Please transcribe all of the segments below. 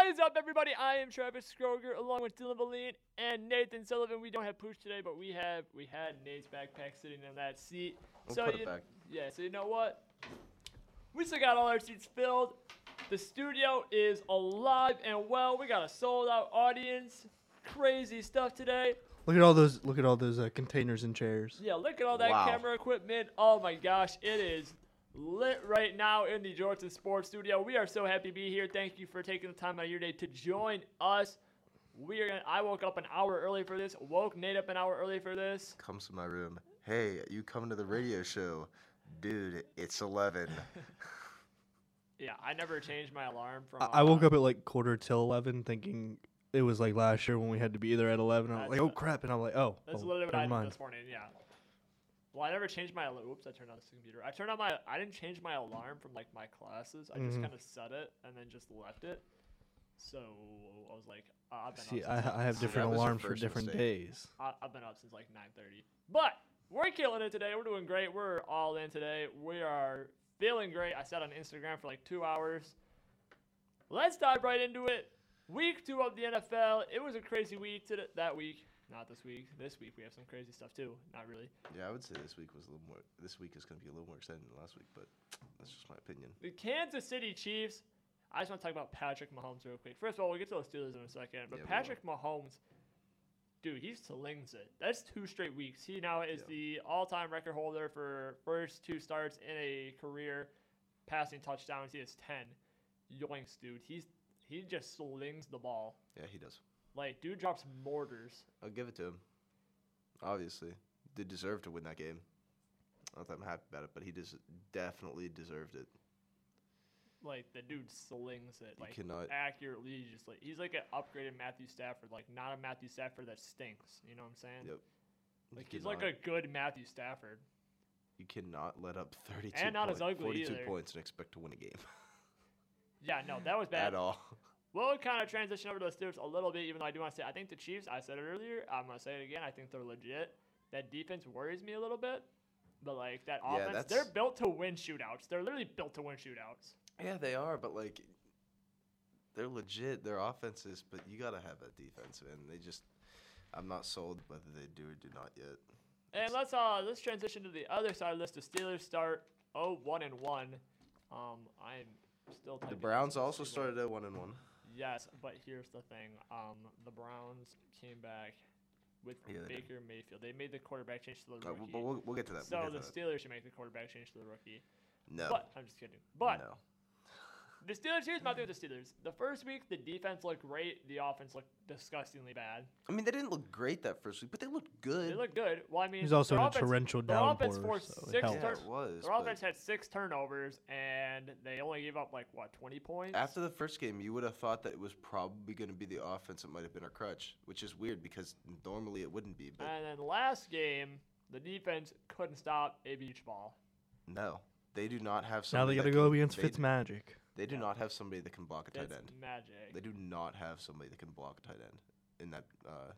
What is up, everybody? I am Travis Skroger, along with Dylan Valine and Nathan Sullivan. We don't have Pooch today, but we had Nate's backpack sitting in that seat. We'll put it back. Yeah, so you know what? We still got all our seats filled. The studio is alive and well. We got a sold-out audience. Crazy stuff today. Look at all those containers and chairs. Yeah, look at all that Wow. camera equipment. Oh my gosh, it is lit right now in the Jordan Sports Studio. We are so happy to be here. Thank you for taking the time out of your day to join us. I woke up an hour early for this. Woke Nate up an hour early for this. Comes to my room. Hey, you coming to the radio show? Dude, it's 11. Yeah, I never changed my alarm from. I woke up at like 11:15 thinking it was like last year when we had to be there at 11. I was like, oh crap, and I'm like, oh, That's literally what never I did mind. this morning. Yeah. Well, I never changed my alarm. Oops, I turned on the computer. I didn't change my alarm from like my classes. I just kind of set it and then just left it. So I was like, I've been See, up since I have So different that was your alarms for first different mistake. days. I've been up since like 9:30. But we're killing it today. We're doing great. We're all in today. We are feeling great. I sat on Instagram for like 2 hours. Let's dive right into it. Week 2 of the NFL. It was a crazy week that week. Not this week. This week we have some crazy stuff too. Not really. Yeah, I would say this week was a little more. This week is going to be a little more exciting than last week, but that's just my opinion. The Kansas City Chiefs. I just want to talk about Patrick Mahomes real quick. First of all, we'll get to the Steelers in a second. But Yeah, we Patrick Mahomes, dude, he slings it. That's 2 straight weeks. He now is the all-time record holder for first 2 starts in a career passing touchdowns. He has 10. Yoinks, dude. He just slings the ball. Yeah, he does. Like, dude drops mortars. I'll give it to him. Obviously, did deserve to win that game. Not that I'm happy about it, but he definitely deserved it. Like, the dude slings it. You Like, cannot- accurately. Just like he's like an upgraded Matthew Stafford. Like, not a Matthew Stafford that stinks. You know what I'm saying? Yep. Like, You he's like a good Matthew Stafford. You cannot let up 32 And not as ugly 42 either. points and expect to win a game Yeah, no, that was bad. at all. We'll kind of transition over to the Steelers a little bit, even though I do want to say I think the Chiefs, I said it earlier, I'm going to say it again, I think they're legit. That defense worries me a little bit. But, like, that Yeah, offense, that's- they're built to win shootouts. They're literally built to win shootouts. Yeah, they are, but like, they're legit. Their offenses, but you gotta have that defense, man. I'm not sold whether they do or do not yet. And let's transition to the other side of this. The Steelers start 1-1. I'm still The typing Browns this to also see what- started at 1-1. Yes, but here's the thing. The Browns came back with Yeah, they did. Baker Mayfield. They made the quarterback change to the But rookie. we'll get to that. So we'll the get to that. Steelers should make the quarterback change to the rookie. No. But I'm just kidding. But no. the Steelers, here's my thing with the Steelers. The first week, the defense looked great. The offense looked disgustingly bad. I mean, they didn't look great that first week, but they looked good. They looked good. Well, I mean, He's also their in a offense- torrential their offense downpour, forced so it 6 helped. Yeah, turn- it was. Their but offense had 6 turnovers, and they only gave up, 20 points? after the first game, you would have thought that it was probably going to be the offense that might have been our crutch, which is weird because normally it wouldn't be. But And then last game, the defense couldn't stop a beach ball. no, they do not have Now somebody. they got to that go can- against they- Fitzmagic. They do not have somebody that can block a tight That's end. magic. They do not have somebody that can block a tight end in that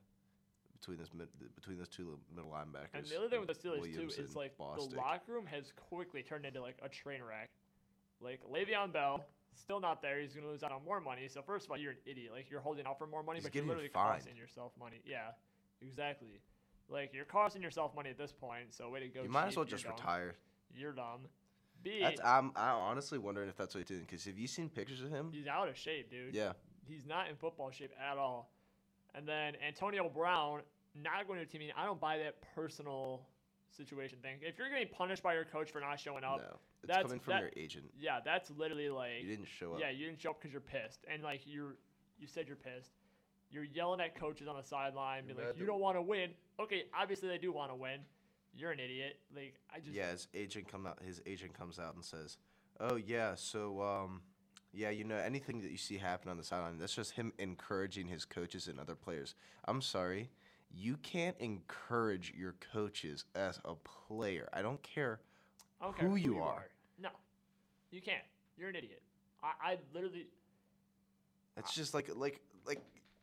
between those two middle linebackers. And the other thing with the Steelers, Williams too, is, and the Bostic. locker room has quickly turned into, a train wreck. Like, Le'Veon Bell, still not there. He's going to lose out on more money. So, first of all, you're an idiot. Like, you're holding out for more money, He's but you're getting literally fined. costing yourself money. Yeah, exactly. Like, you're costing yourself money at this point, so way to go, You might as Chief. well You're just dumb. retire. You're dumb. B, I'm honestly wondering if that's what he's doing. Because have you seen pictures of him? he's out of shape, dude. Yeah. He's not in football shape at all. And then Antonio Brown, not going to a team meeting. I don't buy that personal situation thing. If you're getting punished by your coach for not showing up, No. It's that's- coming from that- your agent. yeah, that's literally like, You didn't show up. yeah, you didn't show up because you're pissed. And, you said you're pissed. You're yelling at coaches on the sideline, being You're like, mad you that- don't want to win. Okay, obviously they do want to win. You're an idiot. Like, I just, Yeah, his agent comes out and says, "Oh yeah, so yeah, anything that you see happen on the sideline, that's just him encouraging his coaches and other players." I'm sorry, you can't encourage your coaches as a player. I don't care I don't care who you are. No, you can't. You're an idiot. I literally, It's just like, are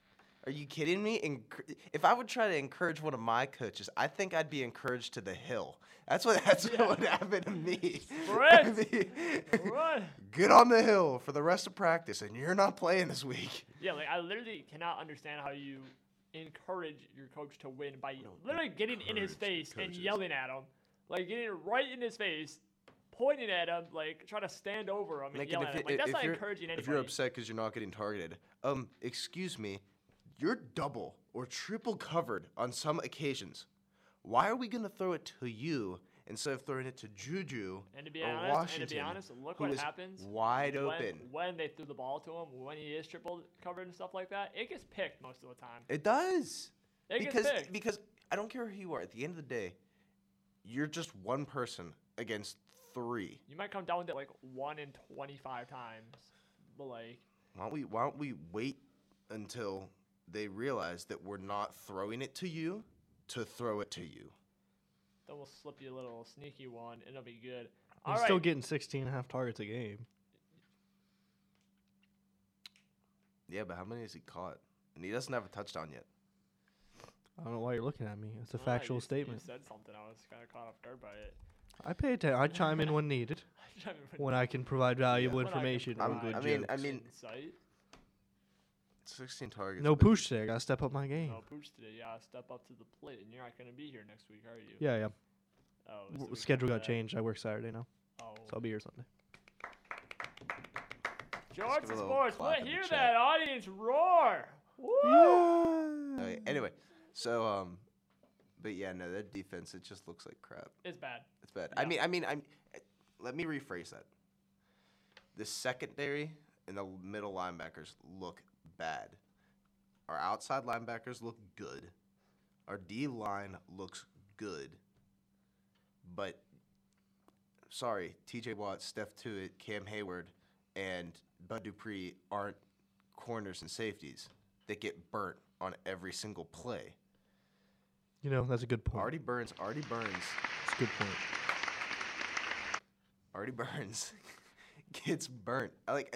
Are you kidding me? If I would try to encourage one of my coaches, I think I'd be encouraged to the hill. That's what would happen to me. Right. Right. Get on the hill for the rest of practice, and you're not playing this week. Yeah, like I literally cannot understand how you encourage your coach to win by literally getting in his face and yelling at him, like getting right in his face, pointing at him, like trying to stand over him and Like, yelling at him. Like that's not encouraging anybody. If you're upset because you're not getting targeted, excuse me, you're double or triple covered on some occasions. Why are we gonna throw it to you instead of throwing it to Juju and to be or honest, Washington? look who what is happens wide open. when they threw the ball to him, when he is triple covered and stuff like that. It gets picked most of the time. It does. It gets picked. Because I don't care who you are. At the end of the day, you're just one person against 3. You might come down with it like 1 in 25 times, but like. Why don't we wait until they realize that we're not throwing it to you to throw it to you? Then we'll slip you a little sneaky one, and it'll be good. He's still getting 16.5 targets a game. Yeah, but how many has he caught? And he doesn't have a touchdown yet. I don't know why you're looking at me. It's a factual statement. You said something. I was kind of caught off guard by it. I pay attention. I chime in when needed. When I can provide valuable information or good jokes. I mean, Insight. 16 targets. No Pooch today. I gotta step up my game. No Pooch today. Yeah, step up to the plate, and you're not gonna be here next week, are you? Yeah. Oh, it's the week Schedule after got that. changed. I work Saturday now, Oh. so I'll be here Sunday. Jorts give a and little Sports. clap Let in the hear chat. that audience roar. Woo! Okay, anyway, so but yeah, no, their defense, it just looks like crap. It's bad. It's bad. Yeah. Let me rephrase that. The secondary and the middle linebackers look bad. Our outside linebackers look good. Our D line looks good. But sorry, TJ Watt, Steph Tuitt, Cam Hayward, and Bud Dupree aren't corners and safeties that get burnt on every single play. You know, that's a good point. Artie Burns. That's a good point. Artie Burns gets burnt.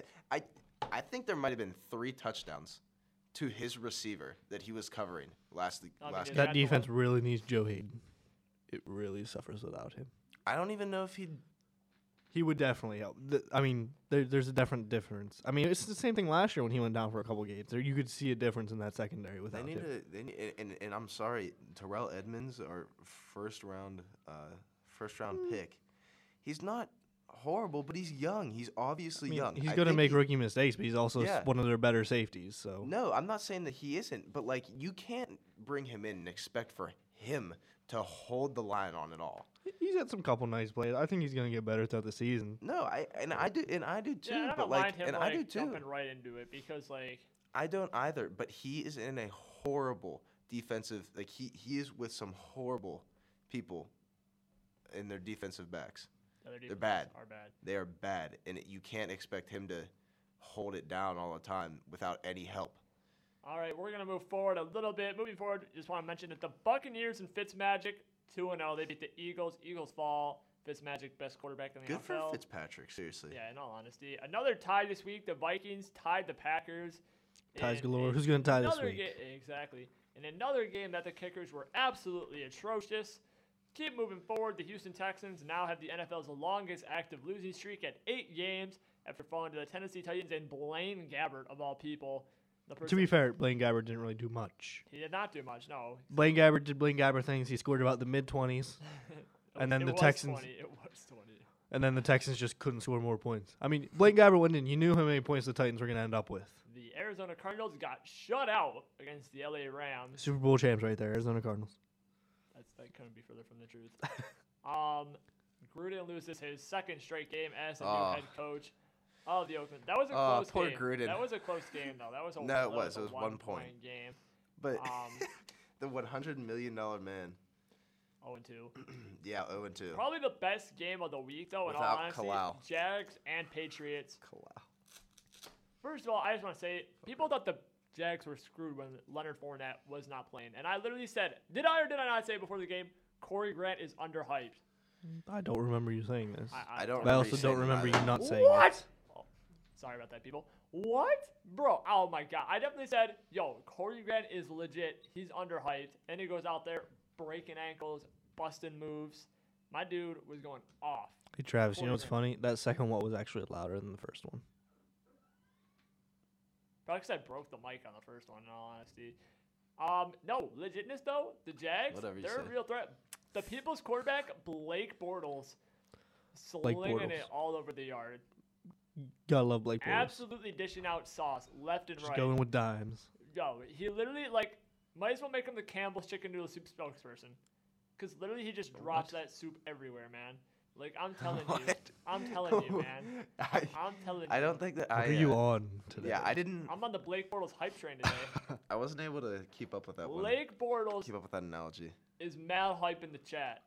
I think there might have been 3 touchdowns to his receiver that he was covering last I mean, last is game. That defense really needs Joe Hayden. It really suffers without him. I don't even know if he'd. He would definitely help. There's a different difference. I mean, it's the same thing last year when he went down for a couple games. You could see a difference in that secondary They without need him. to. And I'm sorry, Terrell Edmonds, our first round pick. He's not horrible, but he's young. He's obviously young. He's I going to think make rookie mistakes, but he's also Yeah. one of their better safeties. So No, I'm not saying that he isn't, but like you can't bring him in and expect for him to hold the line on it all. he's had some couple nice plays. I think he's going to get better throughout the season. No, I do too. Yeah, I but don't like, mind him and I do like too. jumping right into it because like. I don't either. But he is in a horrible defensive. Like he is with some horrible people in their defensive backs. They're bad. Are bad. They are bad, and you can't expect him to hold it down all the time without any help. All right, we're gonna move forward a little bit. Moving forward, just want to mention that the Buccaneers and Fitzmagic 2-0. They beat the Eagles. Eagles fall. Fitzmagic, best quarterback in the Good NFL. for Fitzpatrick, seriously. Yeah, in all honesty, another tie this week. The Vikings tied the Packers. Ties in galore. Who's going to tie this another week? Exactly. In another game that the kickers were absolutely atrocious. Keep moving forward. The Houston Texans now have the NFL's longest active losing streak at 8 games after falling to the Tennessee Titans and Blaine Gabbert, of all people. To be fair, Blaine Gabbert didn't really do much. He did not do much, no. Blaine Gabbert did Blaine Gabbert things. He scored about the mid-20s. And then It the was Texans- 20. It was 20. And then the Texans just couldn't score more points. I mean, Blaine Gabbert went in. You knew how many points the Titans were going to end up with. The Arizona Cardinals got shut out against the LA Rams. Super Bowl champs right there, Arizona Cardinals. That couldn't be further from the truth. Gruden loses his second straight game as the new head coach of the Oakland. That was a close poor game. Gruden. That was a close game, though. That was a No, it was. a It was 1 point. game. But Um, the $100 million man. 0-2. Yeah, 0-2. Probably the best game of the week, though. In all Without honesty, Kalal. Jags and Patriots. Kalal. First of all, I just want to say, people thought the Jags were screwed when Leonard Fournette was not playing, and I literally said, did I or did I not say before the game, Corey Grant is underhyped? I don't remember you saying this. I don't I remember also you don't saying remember that you not saying it. What? Oh, sorry about that, people. What? Bro, oh my god. I definitely said, yo, Corey Grant is legit. He's underhyped. And he goes out there breaking ankles, busting moves. My dude was going off. Hey Travis, you know what's 40 funny? That second one was actually louder than the first one. Probably because I broke the mic on the first one, in all honesty. No, legitness though, the Jags, Whatever you they're a say. real threat. The People's quarterback, Blake Bortles, Blake slinging it Bortles. all over the yard. Gotta love Blake Bortles. Absolutely dishing out sauce left and Just right. going with dimes. Yo, he literally, might as well make him the Campbell's Chicken Noodle Soup spokesperson. Because literally he just drops that soup everywhere, man. Like, I'm telling you. What? I'm telling you, man. I'm telling you. I don't think that What I. are you on today? Yeah, I didn't. I'm on the Blake Bortles hype train today. I wasn't able to keep up with that one. Blake Bortles Keep up with that analogy. is mad hype in the chat.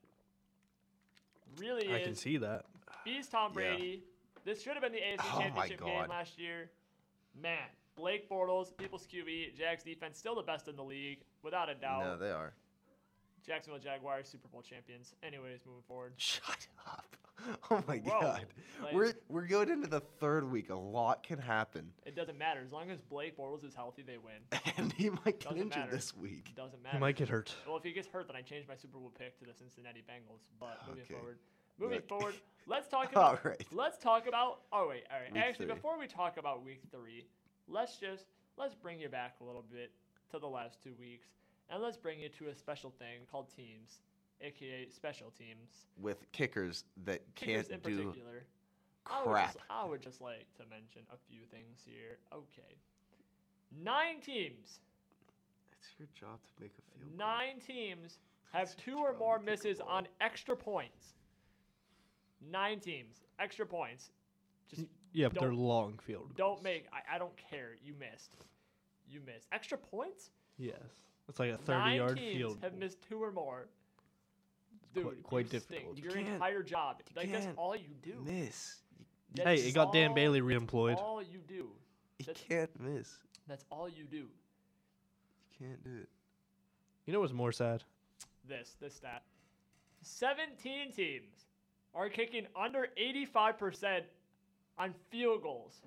Really I is. can see that. He's Tom Yeah. Brady. This should have been the AFC Oh my Championship game God. last year. Man, Blake Bortles, People's QB, Jags defense, still the best in the league, without a doubt. No, they are. Jacksonville Jaguars, Super Bowl champions. Anyways, moving forward. Shut up. Oh my Whoa, god. like- We're going into the third week. A lot can happen. It doesn't matter. As long as Blake Bortles is healthy, they win. And he might get Doesn't injured matter. this week. It doesn't He matter. might get hurt. Well, if he gets hurt, then I change my Super Bowl pick to the Cincinnati Bengals. But moving Okay. forward. Moving Look. forward, let's talk about All right. Let's talk about. Oh wait, all right. Week Actually, 3. before we talk about week 3, let's bring you back a little bit to the last 2 weeks, and let's bring you to a special thing called teams, aka special teams. With kickers that Kickers can't in do particular. crap. I would just like to mention a few things here. Okay, 9 teams. It's your job to make a field goal. 9 teams have It's 2 your or job more to kick a misses ball. on extra points. 9 teams, extra points. Just Yeah, but they're Don't- long field. don't make. I don't care. You missed. You missed. Extra points? Yes. It's like a 9 30-yard teams field. have goal. missed 2 or more. Dude, quite you stink. difficult. Your You can't- entire job. you Like, that's can't all you do. Miss. That's Hey, it got Dan all- Bailey that's reemployed. all you do. You That's- can't miss. That's all you do. You can't do it. You know what's more sad? This stat. 17 teams are kicking under 85% on field goals.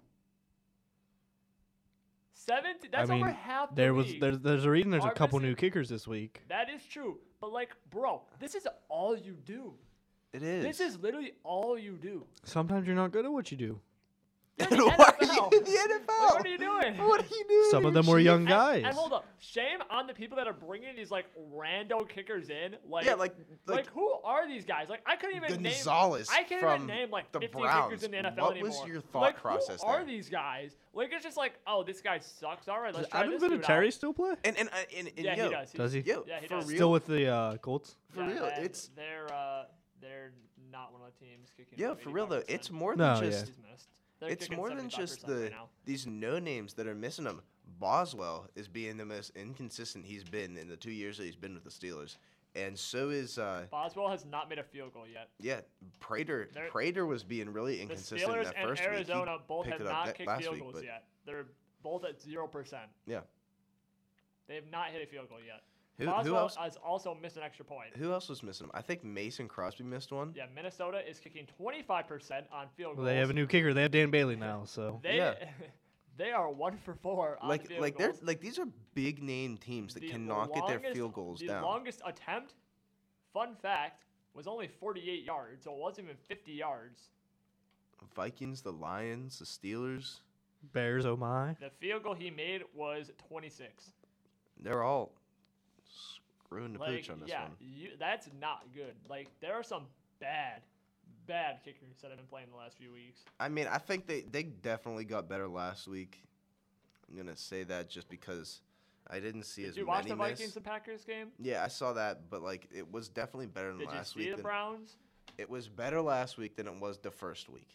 17. That's over half the league. There's a reason there's a are couple new missing- kickers this week. That is true. But like, bro, this is all you do. It is. This is literally all you do. Sometimes you're not good at what you do. You're And in the why are you NFL. in the NFL? Like, what are you doing? What are you doing? Some of them Chief? were young And- guys. And hold up, shame on the people that are bringing these like rando kickers in. Like, Yeah, like who are these guys? Like, I couldn't even name. Gonzalez I can't from even name like the 15 Browns. kickers in the NFL What anymore. was your thought like, process Who are there? these guys? Like, it's just like, oh, this guy sucks. All right, let's Does try Adam this dude Vinatieri out. still play? And Yeah, yo, he does. Does he? Yo, Yeah, he for does. real. Still with the Colts? For real, and it's they're not one of the teams kicking. yeah, over for real though. 85%. It's more No, than yeah. just He's missed. They're it's kicking more than just 75% right the now. these no names that are missing him. Boswell is being the most inconsistent he's been in the 2 years that he's been with the Steelers, and so is Boswell has not made a field goal yet. yeah, Prater. They're- Prater was being really The inconsistent in Steelers that and first week. He Arizona both picked have it up not that kicked last field week, goals but- yet. They're both at 0%. Yeah. They have not hit a field goal yet. Who Boswell else? has also missed an extra point. Who else was missing him? I think Mason Crosby missed one. Yeah, Minnesota is kicking 25% on field Well, goals. they have a new kicker. They have Dan Bailey now, so. They, Yeah. they are 1 for 4 on Like field they're goals. like these are big name teams that The cannot get their longest- field goals the down. longest attempt, fun fact, was only 48 yards, so it wasn't even 50 yards. Vikings, the Lions, the Steelers, Bears, oh my. The field goal he made was 26. they're all screwing the Like, pooch on this yeah, one. that's not good. Like, there are some bad kickers that have been playing the last few weeks. I mean, I think they definitely got better last week. I'm gonna say that just because I didn't see Did as you watch many the miss. Vikings and Packers game? Yeah, I saw that, but like it was definitely better than Did you last see week. the than- Browns? It was better last week than it was the first week.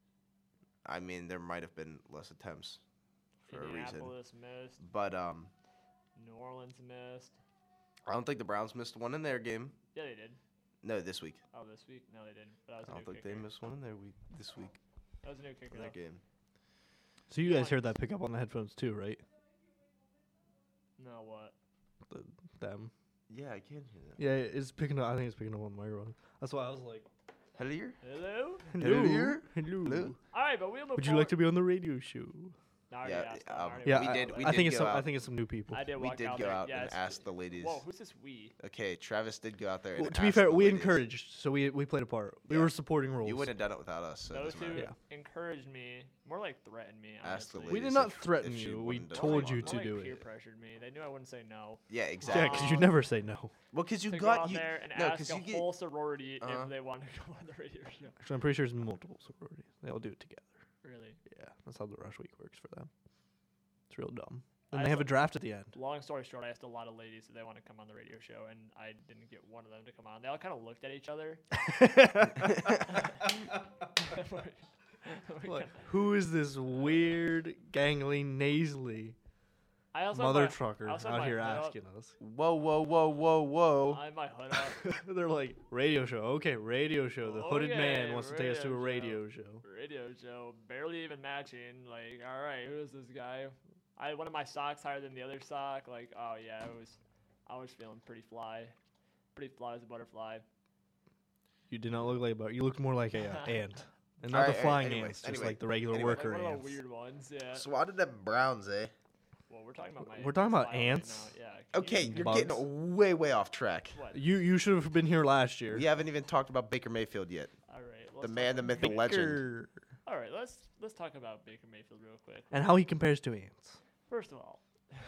I mean, there might have been less attempts for a reason, Indianapolis missed. but New Orleans missed. I don't think the Browns missed one in their game. Yeah, they did. No, this week. Oh, this week? No, they didn't. But that was I a don't new think kicker. they missed one in their week this week That was a new kicker. in their though. game. So you guys heard that pickup on the headphones too, right? No, what? Them. Yeah, I can hear that. Yeah, it's picking up. I think it's picking up on the microphone. That's why I was like, Hello? Hello? Hello? Hello. Hello? All right, but we'll move Would you like to be on the radio show? I already Yeah, asked them. I already Yeah, we walked did- out we there. I think did it's go some, I out. think it's some new people. I did We walk did out go there. out Yeah, and it's- ask the ladies. Whoa, who's this we? Okay, Travis did go out there. Well, And to be ask fair, the we ladies. encouraged, so we played a part. We Yeah. were supporting roles. You wouldn't have done it without us. So it Those doesn't two matter. Yeah. encouraged me, more like threatened me. Ask the Honestly. We did ladies not if- threaten if she you. We wouldn't have told done you it. to More do like peer it. pressured me. They knew I wouldn't say no. Yeah, Yeah, exactly. because you never say no. Well, because you To go got out you. there and No, ask 'cause a you get. whole sorority Uh-huh. if they want to go on the radio show. Actually, I'm pretty sure it's multiple sororities. They all do it together. Really. Yeah, that's how the rush week works for them. It's real dumb. I And they have a saw- draft at the end. Long story short, I asked a lot of ladies if they want to come on the radio show, and I didn't get one of them to come on. They all kind of looked at each other. What? Who is this weird, gangly, nasally I also mother had my, trucker I also had out my here hood up. asking us? Whoa, whoa, whoa, whoa, whoa. I had my hood up. They're like, radio show. Okay, radio show. The hooded man Okay, wants to take us to a radio radio show. Radio show, barely even matching. Like, all right, who is this guy? I had one of my socks higher than the other sock. Like, oh yeah, I was feeling pretty fly as a butterfly. You did not look like a butter. You looked more like a ant. And not Alright, the flying anyway, ants, just anyway, like the regular anyway. worker Like one of ants. the weird ones, yeah. Swatted them Browns, eh? Well, we're talking about my. We're talking about style right ants? now, yeah. Can Okay, you- you're Bugs. getting way, way off track. What? You should have been here last year. We haven't even talked about Baker Mayfield yet. All right. The let's man, talk- the myth, the legend. Baker. All right, let's talk about Baker Mayfield real quick. And how he compares to ants. First of all,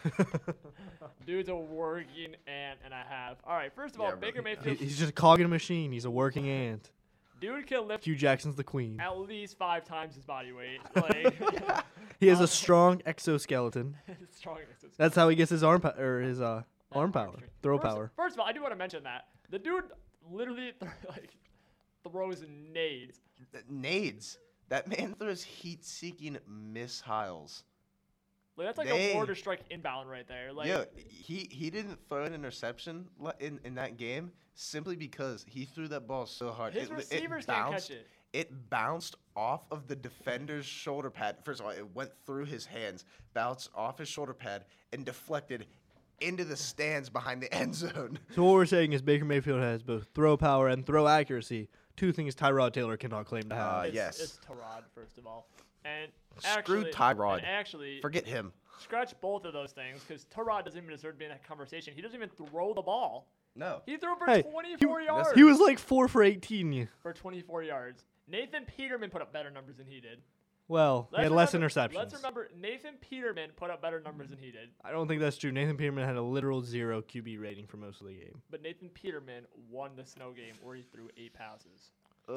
dude's a working ant and a half. All right, first of all, Yeah, Baker really. Mayfield, He's just a cog in a machine. He's a working ant. dude can lift Hugh Jackson's the queen. at least 5 times his body weight. Like, He has a strong exoskeleton. it's strong. It's That's how he gets his arm or his arm power, strength. throw First- power. First of all, I do want to mention that the dude literally throws nades. Nades. That man throws heat-seeking missiles. Like that's like They- a mortar strike inbound right there. Like Yo, he didn't throw an interception in that game simply because he threw that ball so hard. his receivers can't catch it. It bounced off of the defender's shoulder pad. First of all, it went through his hands, bounced off his shoulder pad, and deflected into the stands behind the end zone. So what we're saying is Baker Mayfield has both throw power and throw accuracy. Two things Tyrod Taylor cannot claim to have. Yes. It's Tyrod, first of all. And Screw actually, Tyrod. And actually, Forget him. scratch both of those things because Tyrod doesn't even deserve to be in that conversation. He doesn't even throw the ball. No. He threw for Hey, 24 yards. He was like 4 for 18. for 24 yards. Nathan Peterman put up better numbers than he did. Well, he had less interceptions. Let's remember, Nathan Peterman put up better numbers than he did. I don't think that's true. Nathan Peterman had a literal 0 QB rating for most of the game. But Nathan Peterman won the snow game where he threw 8 passes.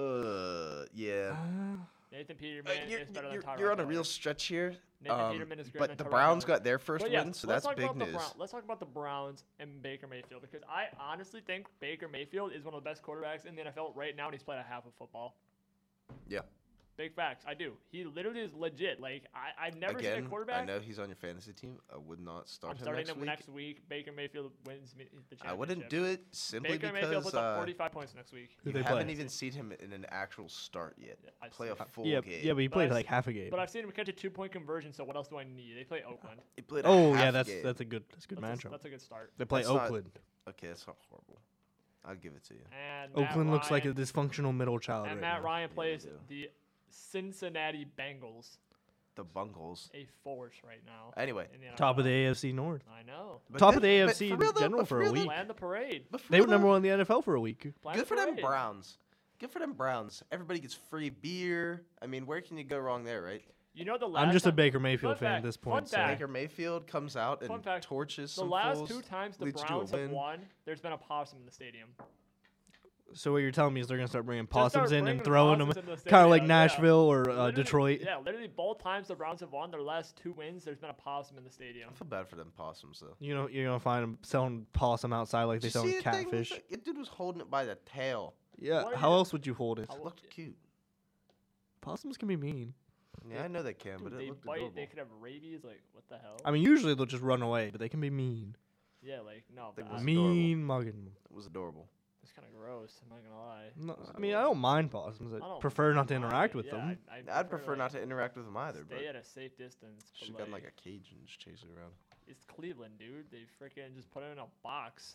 Yeah. Nathan Peterman is better than Tyrod you're on a Taylor. real stretch here. Nathan Peterman is greater but than the Tyrod Browns Taylor. got their first But yeah, win, so let's that's talk big about the news. Let's talk about the Browns and Baker Mayfield because I honestly think Baker Mayfield is one of the best quarterbacks in the NFL right now, and he's played a half of football. Yeah. Big facts. I do. He literally is legit. Like I've never seen Again, a quarterback. I know he's on your fantasy team. I would not start I'm him starting next him week. next week. Baker Mayfield wins the championship. I wouldn't do it simply Baker Mayfield because puts up 45 points next week. Who you they haven't play? even seen him in an actual start yet. Yeah, I've Play a seen full Yeah, game. yeah, but he But played I've like half a game. But I've seen him catch a 2-point conversion. So what else do I need? They play Oakland. He played a Oh half yeah, that's game. that's a good That's matchup. a good start. They play That's not- Oakland. Okay, that's not horrible. I'll give it to you. And Matt Oakland looks like a Ryan- dysfunctional middle child And right Matt now. Ryan plays do. the Cincinnati Bengals, The Bungles. a force right now. Anyway, in the Top of the NFL. AFC North. I know. but Top of the but AFC for in real though- general but for a real though- week. Plan the parade. but for They real were number though, one in the NFL for a week. Plan Good the for them parade. Browns. Good for them Browns. Everybody gets free beer. I mean, where can you go wrong there, right? You know the last I'm just a time- Baker Mayfield Fun fan fact, at this fun point. So. fact. Baker Mayfield comes out Fun and fact, torches The some last fools, 2 times the leads to a Browns have win. won, there's been a possum in the stadium. So what you're telling me is they're gonna start bringing Just start possums in and bringing throwing them, possums into the kind of like stadium, yeah. Nashville or Literally- Detroit. Yeah, literally both times the Browns have won, their last 2 wins, there's been a possum in the stadium. I feel bad for them possums though. You know, you're gonna find them selling possum outside like they Did you sell see the thing? catfish. The dude was holding it by the tail. Yeah. What are How you- else would you hold it? How- It looked cute. Possums can be mean. Yeah, I know they can, but Dude, it they looked bite, adorable. they could have rabies, like, what the hell? I mean, usually they'll just run away, but they can be mean. Yeah, like, no, They but was I- Mean mugging. It was adorable. it's kind of gross, I'm not gonna lie. No, Was I mean, I don't mind possums. I don't prefer not to mind interact it, with yeah, them. I'd prefer not to interact with them either, but Stay at a safe distance. but, should have gotten like a cage and just chase it around. It's Cleveland, dude. They freaking just put it in a box.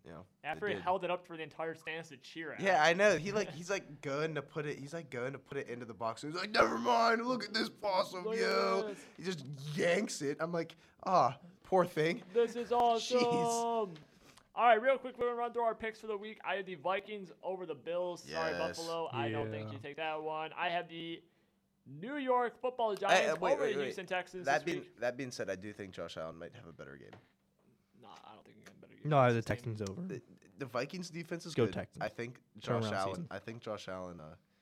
you know. After they he did. held it up for the entire stands to cheer at. Yeah, I know. He's like going to put it. He's like going to put it into the box. And he's like, never mind. Look at this possum, Look at yo. this. He just yanks it. I'm like, poor thing. This is awesome. Jeez. All right, real quick, we're going to run through our picks for the week. I have the Vikings over the Bills. Sorry, Yes. Buffalo. I don't think Yeah. you take that one. I have the New York Football Giants over the Houston Texans this week. That being said, I do think Josh Allen might have a better game. No, I don't think you're going to better game. No, I have the against this team. Texans over. The Vikings defense is Go good. Texans. I think Turnaround Josh Allen. season. I think Josh Allen.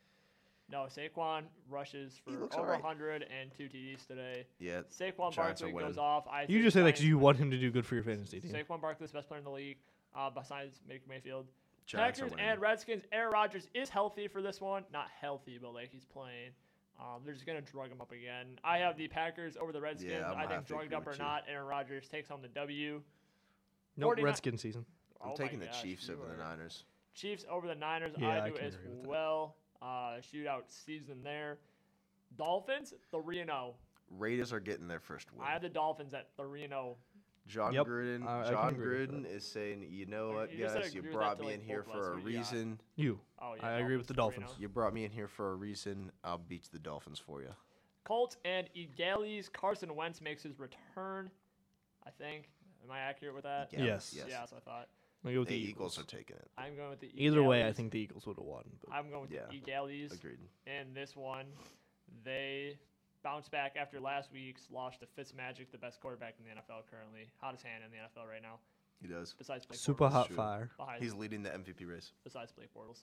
No, Saquon rushes He for looks over alright. 100 and 2 TDs today. Yeah. Saquon Giants are Barkley goes winning. off. You just say that because you want him to do good for your fantasy team. Saquon Barkley's best player in the league, besides Baker Mayfield. Giants are Packers winning. and Redskins. Aaron Rodgers is healthy for this one. Not healthy, but like he's playing. They're just gonna drug him up again. I have the Packers over the Redskins. Yeah, I'm I gonna think have to drugged agree up or with you. not, Aaron Rodgers takes home the W. No 49 Redskin season. I'm Oh my taking the gosh, Chiefs you over the are- Niners. Chiefs over the Niners. Yeah, I I do can as agree with that. well. Shootout season there. Dolphins 3-0. Raiders are getting their first win. I have the Dolphins at 3-0. John Yep, Gruden. I can John agree with Gruden is saying, you know what, You just said guys, you agree with brought that to, me in like, here both for a of us. Who you got? reason. You. Oh yeah. I agree with the Dolphins. 3-0. You brought me in here for a reason. I'll beat the Dolphins for you. Colts and Eagles. Carson Wentz makes his return. I think. Am I accurate with that? Yes. Yes. Yeah, so I thought. I go with The the Eagles are taking it. I'm going with the Either way, I Eagles. think the Eagles would have won. But I'm going with Yeah. the Eagles. Agreed. In this one, they bounced back after last week's loss to Fitzmagic, the best quarterback in the NFL currently. Hottest hand in the NFL right now, He does. besides Blake super Bortles. hot True. fire. Behind, He's leading the MVP race. besides Blake Bortles.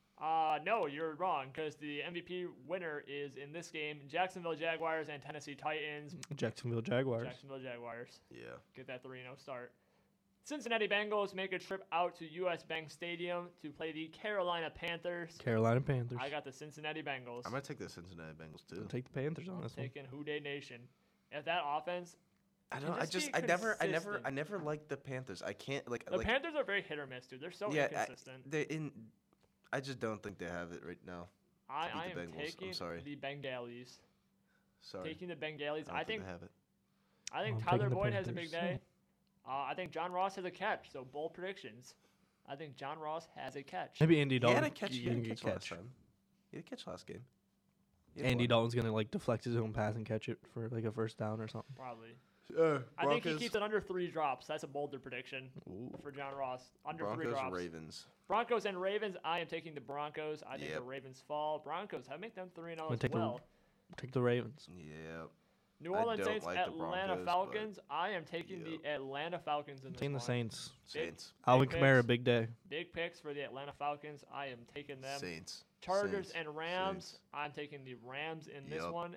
No, you're wrong because the MVP winner is in this game Jacksonville Jaguars and Tennessee Titans. Jacksonville Jaguars. Jacksonville Jaguars Yeah. get that 3-0 start. Cincinnati Bengals make a trip out to U.S. Bank Stadium to play the Carolina Panthers. Carolina Panthers. I got the Cincinnati Bengals. I'm gonna take the Cincinnati Bengals too. Take the Panthers on I'm this one. taking Houday Nation. If that offense, I can don't. just be consistent. I never liked the Panthers. I can't like. the like Panthers are very hit or miss, dude. They're so yeah, inconsistent. they in. I just don't think they have it right now. I beat the am Bengals. I'm taking sorry. the Bengalis. Sorry. Taking the Bengalis. I don't think they have it. I think I'm Tyler taking the Boyd has a big Panthers, day. I think John Ross has a catch. So bold predictions. I think John Ross has a catch. Maybe Andy He Dalton. had a catch. He can had a get catch last time. He had a catch last game. He had Andy one. Dalton's gonna like deflect his own pass and catch it for like a first down or something. Probably. I think he keeps it under 3 drops. That's a bolder prediction for John Ross. Under 3 Broncos, drops. Ravens. Broncos and Ravens. I am taking the Broncos. I think Yep. the Ravens fall. Broncos. I make them 3-0 gonna as take the well. Take the Ravens. Yeah. New I Orleans don't Saints, like the Atlanta Broncos, Falcons. I am taking Yep. the Atlanta Falcons in this Taking the one. Saints. Saints. Alvin Big Kamara, picks. big day. Big picks for the Atlanta Falcons. I am taking them. Saints. Chargers Saints. and Rams. Saints. I'm taking the Rams in this Yep. one.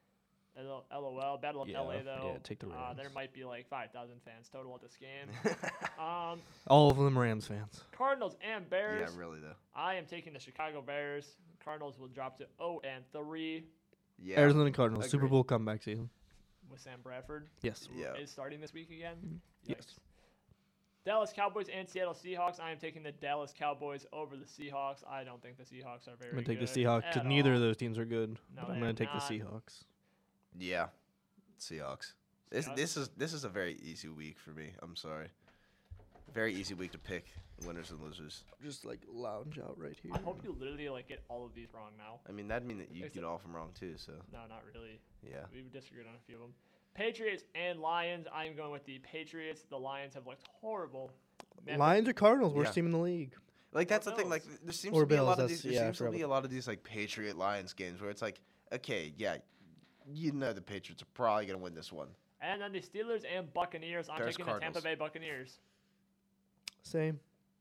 LOL. Battle of Yeah, LA though. yeah, take the There Rams. might be like 5,000 fans total at this game. um, All of them Rams fans. Cardinals and Bears. Yeah, really though. I am taking the Chicago Bears. Cardinals will drop to 0-3 Yeah. Arizona Cardinals, Super agreed. Bowl comeback season. with Sam Bradford. Yes. who Yeah. is starting this week again. Yes. Yikes. Dallas Cowboys and Seattle Seahawks. I am taking the Dallas Cowboys over the Seahawks. I don't think the Seahawks are very I'm gonna take the good Seahawks because at neither all. of those teams are good. No, but they I'm are gonna take not. the Seahawks. Yeah. Seahawks. Seahawks? This is a very easy week for me. I'm sorry. Very easy week to pick winners and losers. Just like lounge out right here. I hope you literally like get all of these wrong now. I mean, that'd mean that you Except- get all of them wrong too. So No, not really. yeah. We disagreed on a few of them. Patriots and Lions. I am going with the Patriots. The Lions have looked horrible. Memphis- Lions or Cardinals, worst Yeah. team in the league. Like that's the thing. Bills. Like there seems Or to be a Bills, lot of that's- these. yeah, I There seems to forgot be a lot of these like Patriot Lions games where it's like, okay, yeah, you know the Patriots are probably gonna win this one. And then the Steelers and Buccaneers. I'm Bears, taking the Tampa Cardinals. Bay Buccaneers. Same.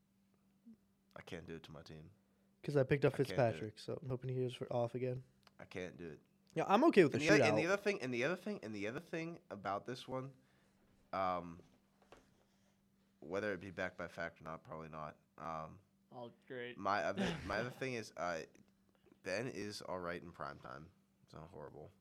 I can't do it to my team. Because I picked up I can't do it. Fitzpatrick, so I'm hoping he is off again. I can't do it. Yeah, I'm okay with the And the, shootout. and the other thing about this one, whether it be backed by fact or not, probably not. Oh, great. My other thing is, Ben is all right in prime time. It's not horrible.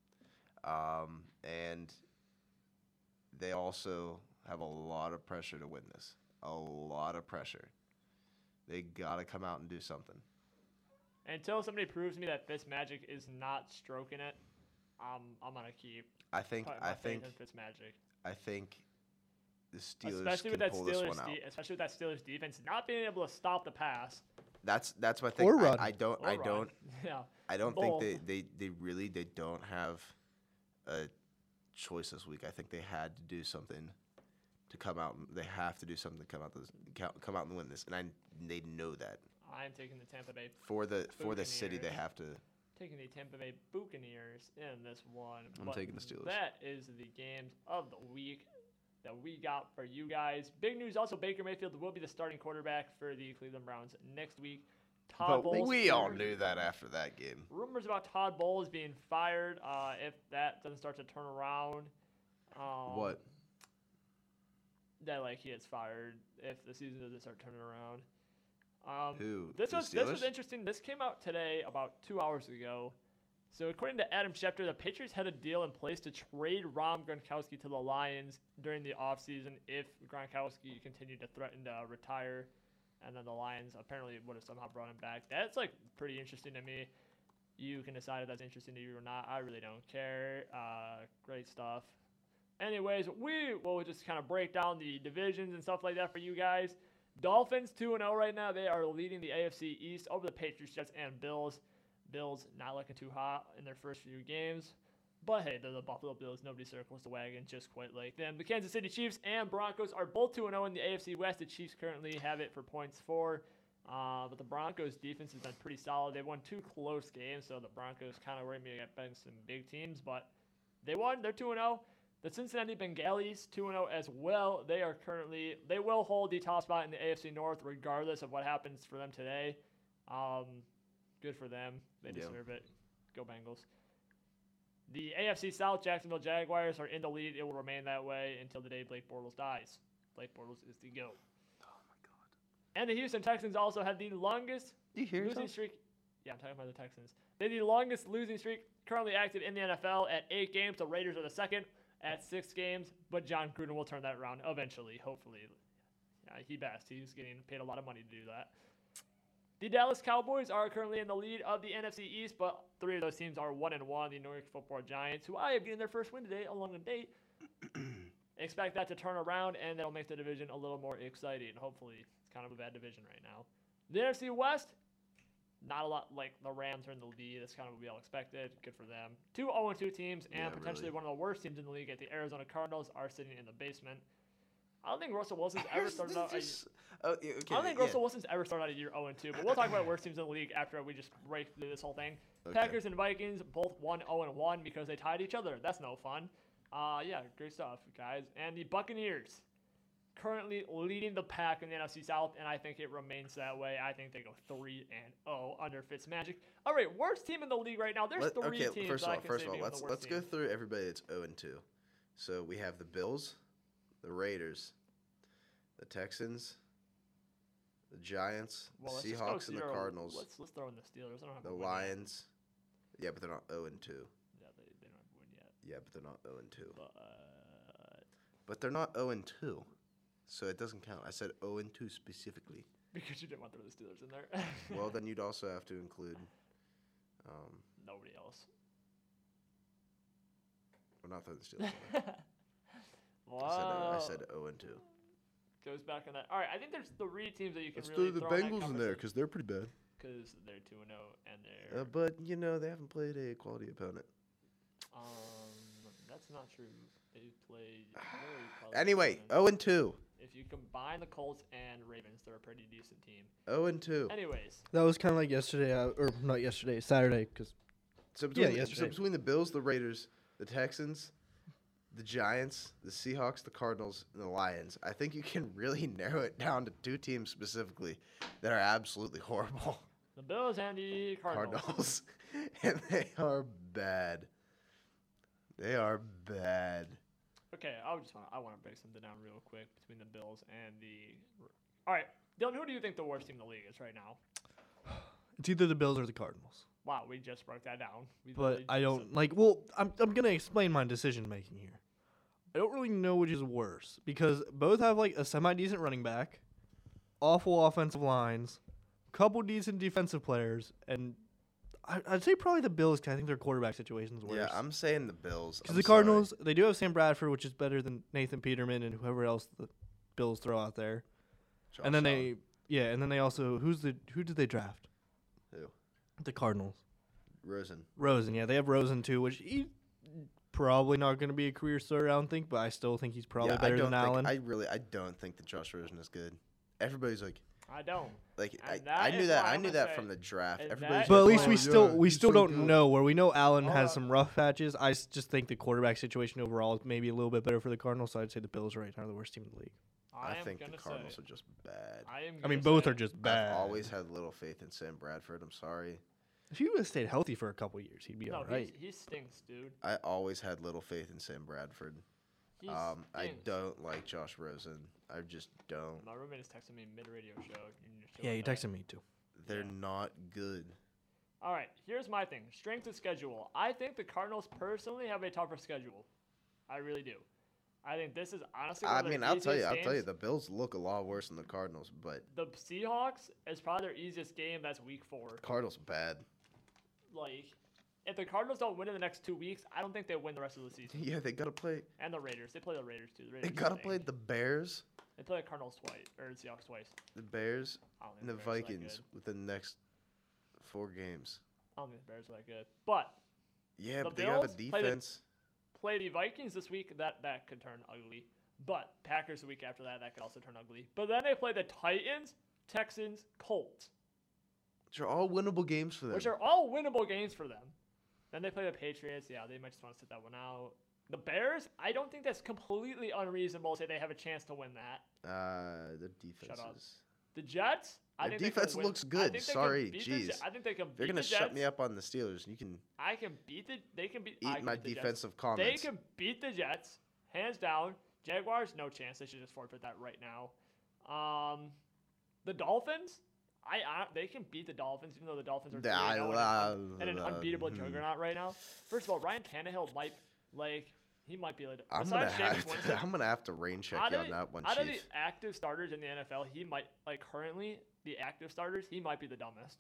And they also have a lot of pressure to win this. A lot of pressure. They gotta come out and do something. Until somebody proves to me that Fitzmagic is not stroking it, I'm gonna keep I think. putting I my faith think. in Fitzmagic. I think the Steelers especially can with that pull this one out. Steelers defense not being able to stop the pass. That's my thing. Or run. I don't Yeah. I don't Both. think they really don't have a choice this week. I think they had to do something to come out. They have to do something to come out and win this, and they know that. I'm taking the Tampa Bay For the city, they Buccaneers. have to. taking the Tampa Bay Buccaneers in this one. I'm But taking the Steelers. That is the games of the week that we got for you guys. Big news also, Baker Mayfield will be the starting quarterback for the Cleveland Browns next week. Todd But Bowles we all rumors- knew that after that game. Rumors about Todd Bowles being fired if that doesn't start to turn around. What? That like he gets fired if the season doesn't start turning around. Who? This The was Steelers? interesting. This came out today about 2 hours ago. So according to Adam Schefter, the Patriots had a deal in place to trade Rom Gronkowski to the Lions during the offseason if Gronkowski continued to threaten to retire, and then the Lions apparently would have somehow brought him back. That's like pretty interesting to me. You can decide if that's interesting to you or not. I really don't care. Great stuff. Anyways, we will just kind of break down the divisions and stuff like that for you guys. Dolphins 2-0 right now. They are leading the AFC East over the Patriots, Jets, and Bills. Bills not looking too hot in their first few games. But hey, they're the Buffalo Bills. Nobody circles the wagon just quite like them. The Kansas City Chiefs and Broncos are both 2-0 in the AFC West. The Chiefs currently have it for points for. But the Broncos defense has been pretty solid. They won 2 close games, so the Broncos kind of worried me against some big teams. But they won. They're 2-0. The Cincinnati Bengals 2-0 as well. They will hold the top spot in the AFC North regardless of what happens for them today. Good for them. They Yeah. deserve it. Go Bengals. The AFC South, Jacksonville Jaguars are in the lead. It will remain that way until the day Blake Bortles dies. Blake Bortles is the GOAT. Oh my god. And the Houston Texans also have the longest Do you hear losing yourself? streak. Yeah, I'm talking about the Texans. They have the longest losing streak currently active in the NFL at 8 games. The Raiders are the second at 6 games, but John Gruden will turn that around eventually, hopefully. Yeah, he best. He's getting paid a lot of money to do that. The Dallas Cowboys are currently in the lead of the NFC East, but 3 of those teams are 1-1. The New York Football Giants, who I am getting their first win today along the date, expect that to turn around, and that'll make the division a little more exciting. Hopefully, it's kind of a bad division right now. The NFC West, not a lot. Like the Rams are in the lead. That's kind of what we all expected. Good for them. 2 0-2 teams, and Yeah, potentially really. one of the worst teams in the league at the Arizona Cardinals are sitting in the basement. I don't think Russell Wilson's ever started out. Okay, I don't think Russell Wilson's ever started out a year 0-2, but we'll talk about worst teams in the league after we just break through this whole thing. Okay. Packers and Vikings both 1-0-1 because they tied each other. That's no fun. Yeah, great stuff, guys. And the Buccaneers currently leading the pack in the NFC South, and I think it remains that way. I think they go 3-0 under Fitzmagic. All right, worst team in the league right now. There's 3 teams First that of I all, can first say of all, being the worst let's go team. through everybody that's 0-2. So we have the Bills, the Raiders, the Texans, the Giants, Well, let's the just go Seahawks, and the 0. Cardinals, Let's throw in the Steelers. I don't have the a win yet. Lions. Yeah, but they're not 0-2. Yeah, they don't have a win yet. Yeah, but they're not 0-2. But But they're not 0-2, so it doesn't count. I said 0-2 specifically. because you didn't want to throw the Steelers in there. Well, then you'd also have to include. Nobody else. We're not throwing the Steelers. in there. Wow. I said 0-2. Goes back on that. All right, I think there's 3 teams that you can Let's really throw the throw Bengals in there because they're pretty bad. because they're 2-0 and they're But they haven't played a quality opponent. that's not true. They played very quality Anyway, opponents. 0-2. If you combine the Colts and Ravens, they're a pretty decent team. 0-2. Anyways, That was kind of like yesterday, or not yesterday, Saturday, because So Yeah, between, yesterday. between the Bills, the Raiders, the Texans, the Giants, the Seahawks, the Cardinals, and the Lions, I think you can really narrow it down to 2 teams specifically that are absolutely horrible. the Bills and the Cardinals. Cardinals. And they are bad. They are bad. Okay, I want to break something down real quick between the Bills and the. All right, Dylan, who do you think the worst team in the league is right now? it's either the Bills or the Cardinals. Wow, we just broke that down. We But literally I just don't said- like. Well, I'm gonna explain my decision making here. I don't really know which is worse because both have like a semi decent running back, awful offensive lines, couple decent defensive players, and I'd say probably the Bills. 'Cause I think their quarterback situation's worse. Yeah, I'm saying the Bills. Because I'm the sorry. Cardinals, they do have Sam Bradford, which is better than Nathan Peterman and whoever else the Bills throw out there. Josh and then Allen. they also who did they draft? Who? The Cardinals. Rosen. Yeah, they have Rosen too, which he probably not going to be a career starter, I don't think, but I still think he's probably better than Allen. I don't think that Josh Rosen is good. Everybody's like, I don't. like And I that knew is that. why I I'm knew gonna that say- from the draft. and Everybody's that But at is like, least why- we "Oh, still yeah, we he's still so don't good." know. Where we know Allen Hold has up. some rough patches. I just think the quarterback situation overall is maybe a little bit better for the Cardinals. So I'd say the Bills right now are the worst team in the league. I am think the gonna Cardinals say, are just bad. I mean, gonna both say- are just bad. I've always had little faith in Sam Bradford. I'm sorry. If he would have stayed healthy for a couple years, he'd be No, all right. he stinks, dude. I always had little faith in Sam Bradford. He I stinks. don't like Josh Rosen. I just don't. My roommate is texting me mid-radio show. You need to chill Yeah, with you that. texted me too. They're Yeah. not good. All right, here's my thing. Strength of schedule. I think the Cardinals personally have a tougher schedule. I really do. I think this is honestly one I of their mean, I'll tell you, easiest the games. Bills look a lot worse than the Cardinals, but The Seahawks is probably their easiest game. That's week 4. Cardinals bad. Like, if the Cardinals don't win in the next 2 weeks, I don't think they win the rest of the season. Yeah, they gotta play. And the Raiders. They play the Raiders too. The They Raiders gotta stink. play the Bears, They play the Cardinals twice or the Seahawks twice. the Bears, I don't think and the Bears are that Vikings good. within the next 4 games. I don't think the Bears are that good. But Yeah, The but they have a Bills play the- defense. play the Vikings this week. That could turn ugly. But Packers the week after that could also turn ugly. But then they play the Titans, Texans, Colts, Which are all winnable games for them. which are all winnable games for them. Then they play the Patriots. Yeah, they might just want to sit that one out. The Bears, I don't think that's completely unreasonable to say they have a chance to win that. The defense up. is. The Jets, I Their think they defense can win. looks I good. think they can Sorry, beat the jeez. Je- I think they can beat They're gonna the Jets. shut me up on the Steelers. You can I can beat the. They can beat. I eat can my beat the Jets. defensive They comments. can beat the Jets, hands down. Jaguars, no chance. They should just forfeit that right now. The Dolphins, they can beat the Dolphins, even though the Dolphins are 3-0 and an unbeatable juggernaut right now. First of all, Ryan Tannehill might be able to. Besides Jameis Winston, I'm gonna have to rain check out you of on the- that one, out of the Chief. active starters in the NFL, he might currently the active starters. He might be the dumbest.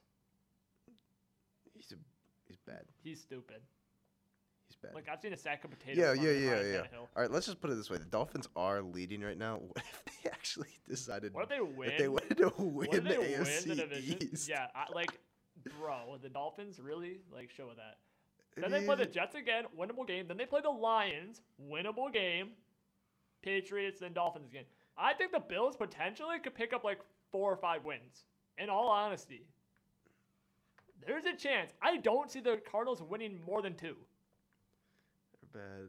He's bad. He's stupid. He's bad. Like I've seen a sack of potatoes. Yeah, run yeah, with yeah, Ryan yeah. Tannehill. All right, let's just put it this way: the Dolphins are leading right now. What if they actually decided? What if they win? If they wanted to What win if the they win AFC the division? East? Yeah, bro, the Dolphins really show that. Then they play the Jets again, winnable game. Then they play the Lions, winnable game. Patriots, then Dolphins again. I think the Bills potentially could pick up 4 or 5 wins. In all honesty, there's a chance. I don't see the Cardinals winning more than 2. They're bad.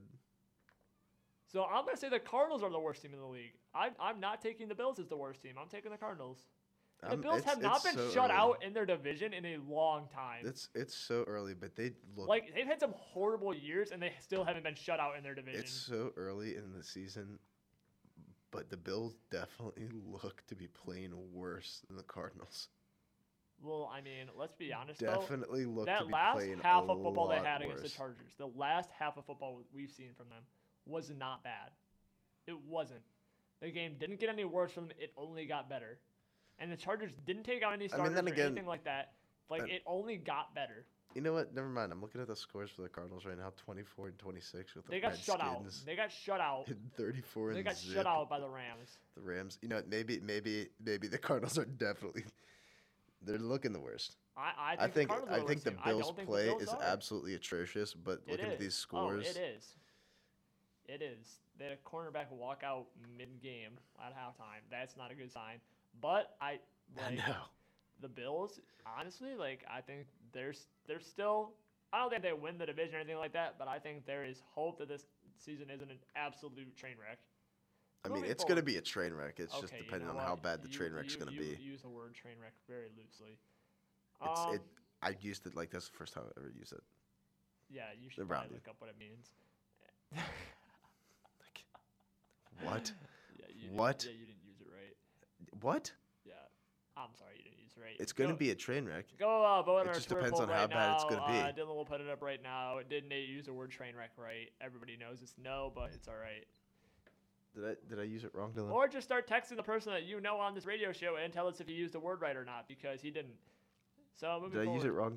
So I'm gonna say the Cardinals are the worst team in the league. I'm not taking the Bills as the worst team. I'm taking the Cardinals. The Bills have not been so shut early. out in their division in a long time. It's so early, but they look. They've had some horrible years and they still haven't been shut out in their division. It's so early in the season, but the Bills definitely look to be playing worse than the Cardinals. Well, I mean, let's be honest Definitely though. look to That be last playing half a of football they lot had against the worse. Chargers, the last half of football we've seen from them was not bad. It wasn't. The game didn't get any worse from them. It only got better. And the Chargers didn't take out any starters then or again, anything like that. It only got better. You know what? Never mind. I'm looking at the scores for the Cardinals right now: 24 and 26 with the They got shut out. Redskins. They got shut out. And 34 They and got zip. shut out by the Rams. The Rams. You know, maybe the Cardinals are definitely. They're looking the worst. I think the, Cardinals are think the worst team. Bills' don't think the play Bills is are. absolutely atrocious. But It looking at is. these scores, Oh, it is. It is. They had a cornerback walk out mid-game at halftime. That's not a good sign. But I know. the Bills, honestly, I think there's still. I don't think they win the division or anything like that, but I think there is hope that this season isn't an absolute train wreck. I mean, Moving it's going to forward. be a train wreck. It's just Okay, you depending know on how what? bad the train wreck's going to You be. use the word train wreck very loosely. I used it like that's the first time I ever used it. Yeah, you should around probably you. look up what it means. What? Yeah, you What? Didn't, yeah, you didn't use it right. What? Yeah, I'm sorry you didn't use it right. It's going to Go- be a train wreck. Go vote on It our just Twitter depends poll on how right bad it's now. gonna be. Dylan will put it up right now. Did Nate use the word train wreck right? Everybody knows it's no, but it's all right. Did I use it wrong, Dylan? Or just start texting the person that you know on this radio show and tell us if you used the word right or not, because he didn't. So moving Did I forward, use it wrong, Dylan?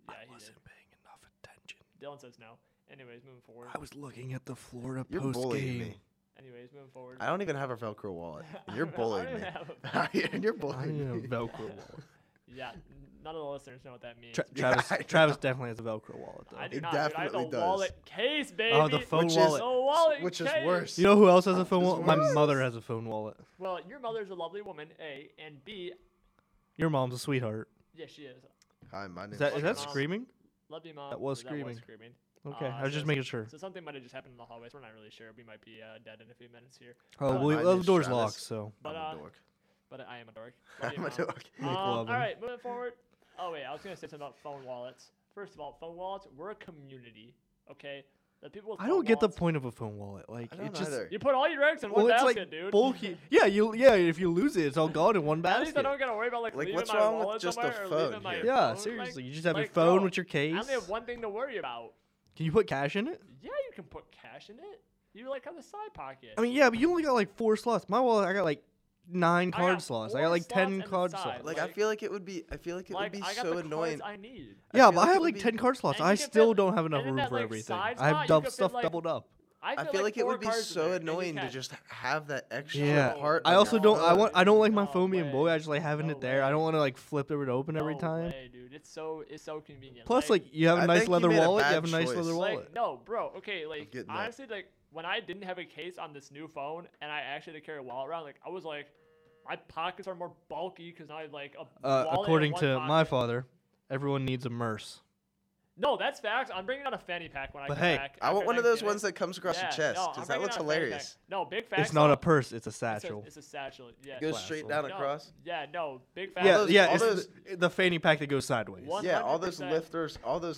Yeah, I he wasn't did. paying enough attention. Dylan says no. Anyways, moving forward. I was looking at the Florida You're post bullying game. me. Anyways, moving forward. I don't even have a Velcro wallet. And you're I don't bullying even me. have a- You're I bullying need a me. Velcro wallet. Yeah, none of the listeners know what that means. Yeah, Travis, I know. Travis definitely has a Velcro wallet though. I do It not. Dude. I have definitely the does. wallet case, baby. Oh, the phone Which is- wallet. The wallet Which is case. worse. You know who else has a phone This wallet? My works. mother has a phone wallet. Well, your mother's a lovely woman, A, and B, Your mom's a sweetheart. yeah, she is. Hi, my name Is that Love is you, that Mom. screaming? Love you, mom. That was screaming. screaming. Okay, I was so- just making sure. So something might have just happened in the hallways. We're not really sure. We might be dead in a few minutes here. Oh, my well, the name's door's Travis. locked, so. But I'm a dork. but I am a dork. Love you, I'm a Mom. dork. Make All love him. right, moving forward. Oh wait, I was gonna say something about phone wallets. First of all, phone wallets. We're a community. Okay, the people. With I phone don't get the wallets, point of a phone wallet. Like I it don't just either. You put all your eggs in well, one it's basket, like dude. bulky. Yeah, if you lose it, it's all gone in one At least I basket. don't gotta worry about like Like, leaving what's my wrong with wallet just a somewhere or phone leaving my here? Yeah, phone, seriously, like- you just have your like, phone bro, with your case. I only have one thing to worry about. Can you put cash in it? Yeah, you can put cash in it. You like have the side pocket. I mean, yeah, but you only got like 4 slots. My wallet, I got like 9 I card got slots. I 4 got like slots 10 and the card side. slots. Like, I like- feel like it would be. I feel like it would be I got so the annoying. cards I need. Yeah, feel but like I it have would like be- 10 card slots. and I you can still fit- don't have enough and in room that, for like, everything. side I have spot, you could fit, stuff like- doubled up. I fit, feel like it 4 would be cards in so there, and you annoying to can- just have that extra Yeah, part. I on also your don't. phone. I don't like my No phone being way. bulky. I just like having No it there. I don't way. want to like flip it open every No time. way, dude. It's so convenient. Plus, like you have a I nice think you leather made a wallet. You bad have a nice choice. leather like wallet. no, bro. Okay, like getting that. honestly, like when I didn't have a case on this new phone and I actually had to carry a wallet around, like I was like, my pockets are more bulky because now I have like a wallet in According one to my pocket. father, everyone needs a Merce. No, that's facts. I'm bringing out a fanny pack when I But come hey, back. I want after one of those Thanksgiving. ones that comes across Yeah, your chest no, I'm because that bringing looks out a fanny pack. hilarious. No, big facts. It's not though. a purse. It's a It's a- satchel. It's a satchel. Yeah. Goes Class, straight so- down No, across. Yeah, no, big facts. Yeah, those- yeah. all It's those- the fanny pack that goes sideways. One- Yeah, all those 100%. lifters,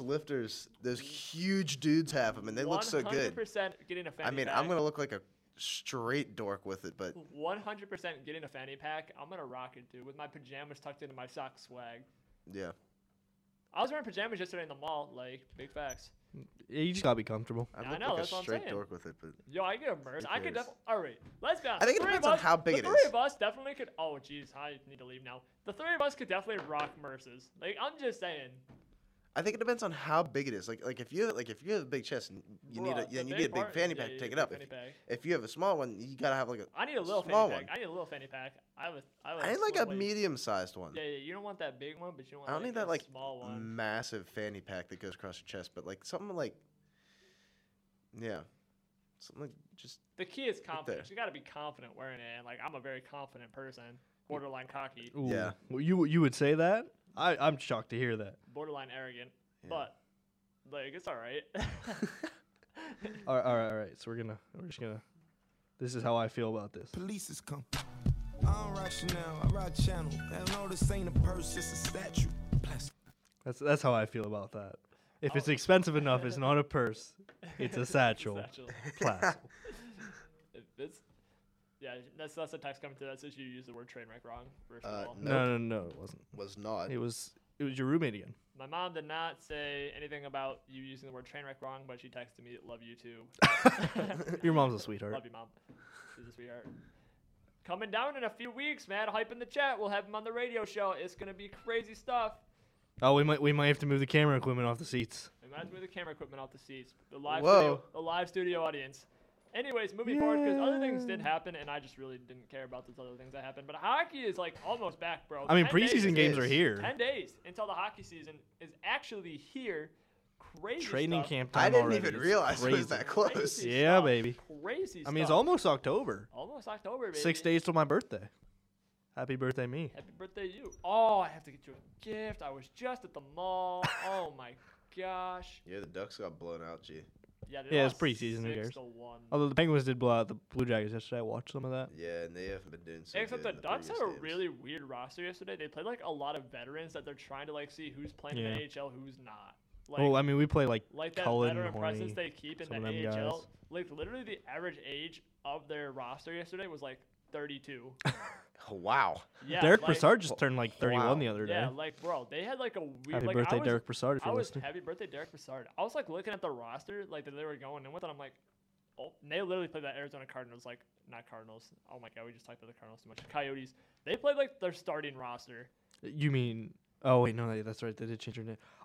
those huge dudes have them, and they look so good. 100% getting a fanny I mean, pack. I'm gonna look like a straight dork with it, but 100% getting a fanny pack. I'm gonna rock it, dude, with my pajamas tucked into my sock swag. yeah. I was wearing pajamas yesterday in the mall, like big facts. Yeah, you just gotta be comfortable. I Yeah, I look know, like that's a what I'm straight saying. dork with it, but Yo, I get a merce. I could cares? definitely. All right, let's be honest. I think it The three depends of on us- how big the it three is. of us definitely could. Oh, jeez, I need to leave now. The three of us could definitely rock merces. Like I'm just saying. I think it depends on how big it is. Like if you have a big chest and you need Bruh, the you need a big part- fanny yeah, pack you to take need it a up. fanny pack. If you have a small one, you gotta have like a. I need a little small fanny pack. one. I need a little fanny pack. I have I need like a medium-sized one. Yeah, yeah, you don't want that big one, but you want I don't like need that a like small one. massive fanny pack that goes across your chest, but like something like. Yeah, something like just. The key is there. confidence. You got to be confident wearing it, and like I'm a very confident person, borderline cocky, Ooh. Yeah. Well, you would say that? I'm shocked to hear that. borderline arrogant, Yeah. but like it's all right. All right. So we're just gonna. This is how I feel about this. Police is come. I don't rock Chanel, I rock Channel. Hell no, this ain't a purse, it's a statue. Plastic. That's how I feel about that. If it's expensive enough, it's not a purse. It's a satchel. Satchel. Plastic. If it's yeah, that's a text coming through that says you use the word train wreck wrong. First of all, No. No, it wasn't. Was not. It was your roommate again. my mom did not say anything about you using the word train wreck wrong, but she texted me, "Love you too." Your mom's a sweetheart. Love you, mom. She's a sweetheart. Coming down in a few weeks, man. Hype in the chat. We'll have him on the radio show. It's gonna be crazy stuff. Oh, we might have to move the camera equipment off the seats. We might have to move the camera equipment off the seats. The live Whoa. studio, the live studio audience. Anyways, moving forward, because other things did happen, and I just really didn't care about those other things that happened. But hockey is like almost back, bro. I mean, 10 days. preseason games are is. here. 10 days until the hockey season is actually here. Crazy Training stuff. camp time I didn't already. even It's realize it was crazy. that close. Crazy Yeah, stuff. baby. Crazy I mean, it's stuff. almost October. Almost October, baby. 6 days till my birthday. Happy birthday, me. Happy birthday, you. Oh, I have to get you a gift. I was just at the mall. Oh, my gosh. Yeah, the Ducks got blown out, G. Yeah, they Yeah, it's lost preseason, who cares? 6-1. Although the Penguins did blow out the Blue Jackets yesterday. I watched some of that. Yeah, and they haven't been doing so Except good the in Ducks had previous a games. really weird roster yesterday. They played like a lot of veterans that they're trying to like see who's playing in Yeah. the AHL, who's not. Like, Well, I mean, we play like like that Cullen, veteran presence Horny, they keep in some the of them AHL. guys. Like literally the average age of their roster yesterday was like 32. Oh, wow. Yeah, Derek like, Brassard just turned like 31 Wow. the other day. Yeah, like bro, they had like a weird. Happy like, birthday, I was, Derek Brassard, if I you're was listening. happy birthday, Derek Brassard. I was like looking at the roster like that they were going in with, and I'm like, oh, they literally played that Arizona Cardinals, like not Cardinals. Oh my god, we just talked about the Cardinals too much. Coyotes. They played like their starting roster. You mean? Oh wait, no, that's right. They did change their name.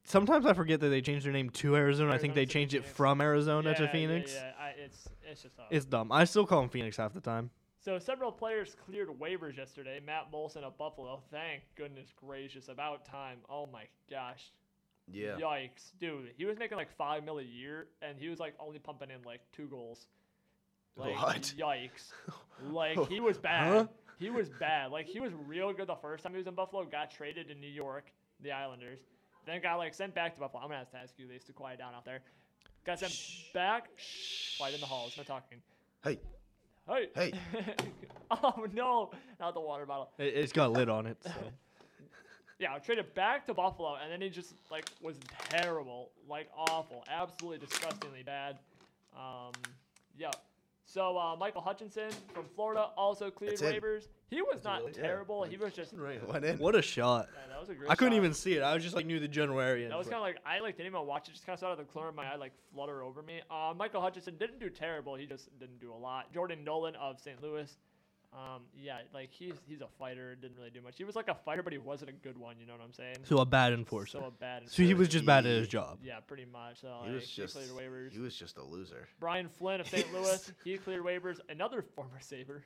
Sometimes I forget that they changed their name to Arizona. I think they Arizona to changed it Phoenix. from Arizona to Yeah, Phoenix. Yeah, it's just It's dumb. I still call them Phoenix half the time. So several players cleared waivers yesterday. Matt Molson of Buffalo. Thank goodness gracious. About time. Oh my gosh. Yeah. Yikes, dude. He was making like $5 million a year, and he was like only pumping in like 2 goals. Like, What? Yikes. Like he was bad. Huh? He was bad. Like he was real good the first time he was in Buffalo. Got traded to New York, the Islanders. Then got like sent back to Buffalo. I'm gonna have to ask you this to quiet down out there. Got sent back. Quiet in the halls. No talking. Hey. Hey. Hey. Oh no! Not the water bottle. It's got a lid on it. So. Yeah, traded back to Buffalo, and then he just like was terrible, like awful, absolutely disgustingly bad. Yeah. So Michael Hutchinson from Florida also cleared That's it. waivers. He was not really- yeah. terrible. He was just. Went in. What a shot! Yeah, that was a great. I couldn't shot. even see it. I was just like near the general area. That was kind of like I like didn't even watch it. Just kind of saw it out of the corner of my eye, like flutter over me. Michael Hutchinson didn't do terrible. He just didn't do a lot. Jordan Nolan of St. Louis. Yeah, like he's a fighter. Didn't really do much. He was like a fighter, but he wasn't a good one. You know what I'm saying? so a bad enforcer. So a bad. So he was enforcer. just bad at his job. Yeah, pretty much. So He like, was just. cleared waivers. He was just a loser. Brian Flynn of St. Louis, he cleared waivers. Another former Saber.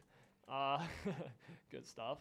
Good stuff.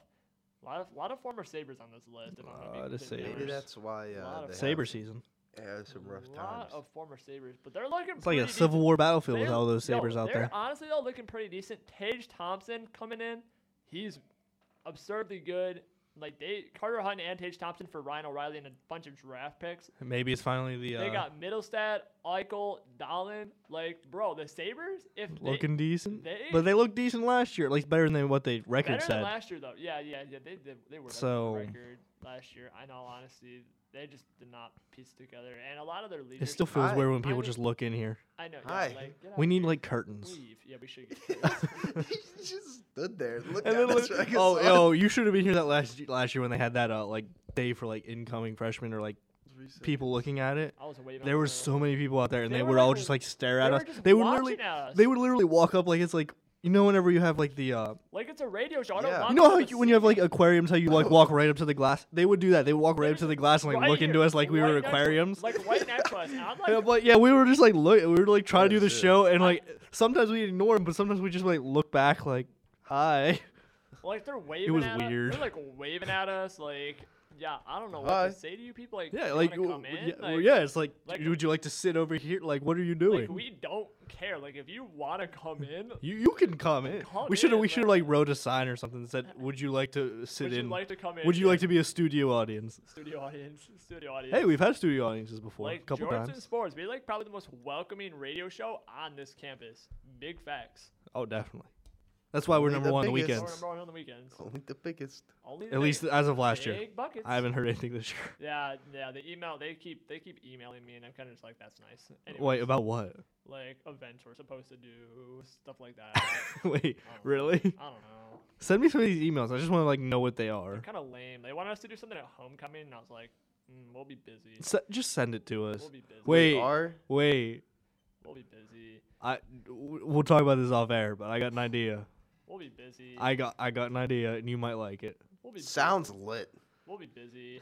A lot of former Sabres on this list. If I'm gonna be Lot of completely Sabres. Maybe honest. that's why Lot of they Saber have, season. some rough A lot times. of former Sabres, but they're looking. It's like a pretty Civil decent. War battlefield with They're- all those Sabres out they're there. Honestly, though, looking pretty decent. Tage Thompson coming in, he's absurdly good. Like Carter Hunt and Tage Thompson for Ryan O'Reilly and a bunch of draft picks. Maybe it's finally the They got Middlestad, Eichel, Dahlin. Like, bro, the Sabres, if looking decent. they- But they looked decent last year, at least better than what they better record than said. last year though. Yeah, they were better So- than the record last year. In all honesty, they just did not piece it together, and a lot of their It leaders. still feels Hi. weird when I people mean- just look in here. I know. Hi. Yeah, like, get out We of need here. like curtains. Leave. Yeah, we should get curtains. He just stood there. Look And at then us. look, like a oh, son. yo, you should have been here that last year when they had that like day for like incoming freshmen or like people looking at it. I was waving. There over were there. so many people out there, and They they were would all like- just like stare They at were us. just They would watching literally, us. they would literally walk up like it's like whenever you have like the Like it's a radio show. I Yeah. don't want you know them how to when you have see like me. aquariums, how you like walk right up to the glass. They would do that. They would walk right up to the glass and like Right look into here, us like we right were next to- aquariums. Like right next to us. And I'm like, Yeah, but yeah, we were just like look. We were like trying to do the Shit. show, and like sometimes we ignore them, but sometimes we just like look back like, hi. like they're waving was at weird. us. They're like waving at us. Like, yeah, I don't know what Hi. to say to you people. Like, Yeah, you like wanna come in? yeah, well, Like, yeah, it's like, like- would you like to sit over here? Like, what are you doing? Like we don't care. Like if you want to come in, you can come in. Come We should have in, we should have like- like wrote a sign or something that said, "Would you like to sit would you in? like to come in? Would you like to be a studio audience?" studio audience? Studio audience. Hey, we've had studio audiences before, like a couple Jordan times. Sports. We're like probably the most welcoming radio show on this campus. Big facts. Oh, definitely. That's why we're Only number the one on the biggest. We're weekends. number one on the weekends. Only the biggest. Only At least as of last year. big buckets. I haven't heard anything this year. Yeah. The email they keep emailing me, and I'm kind of just like, that's nice. Wait, Anyways, about what? like events we're supposed to do, stuff like that. Wait, I don't know. really? I don't know. Send me some of these emails. I just want to like know what they are. They're kind of lame. They wanted us to do something at homecoming, and I was like, we'll be busy. Just send it to us. We'll be busy. Wait. Are Wait, We'll be busy. we'll talk about this off air, but I got an idea. We'll be busy. I got an idea, and you might like it. We'll be sounds lit. We'll be busy.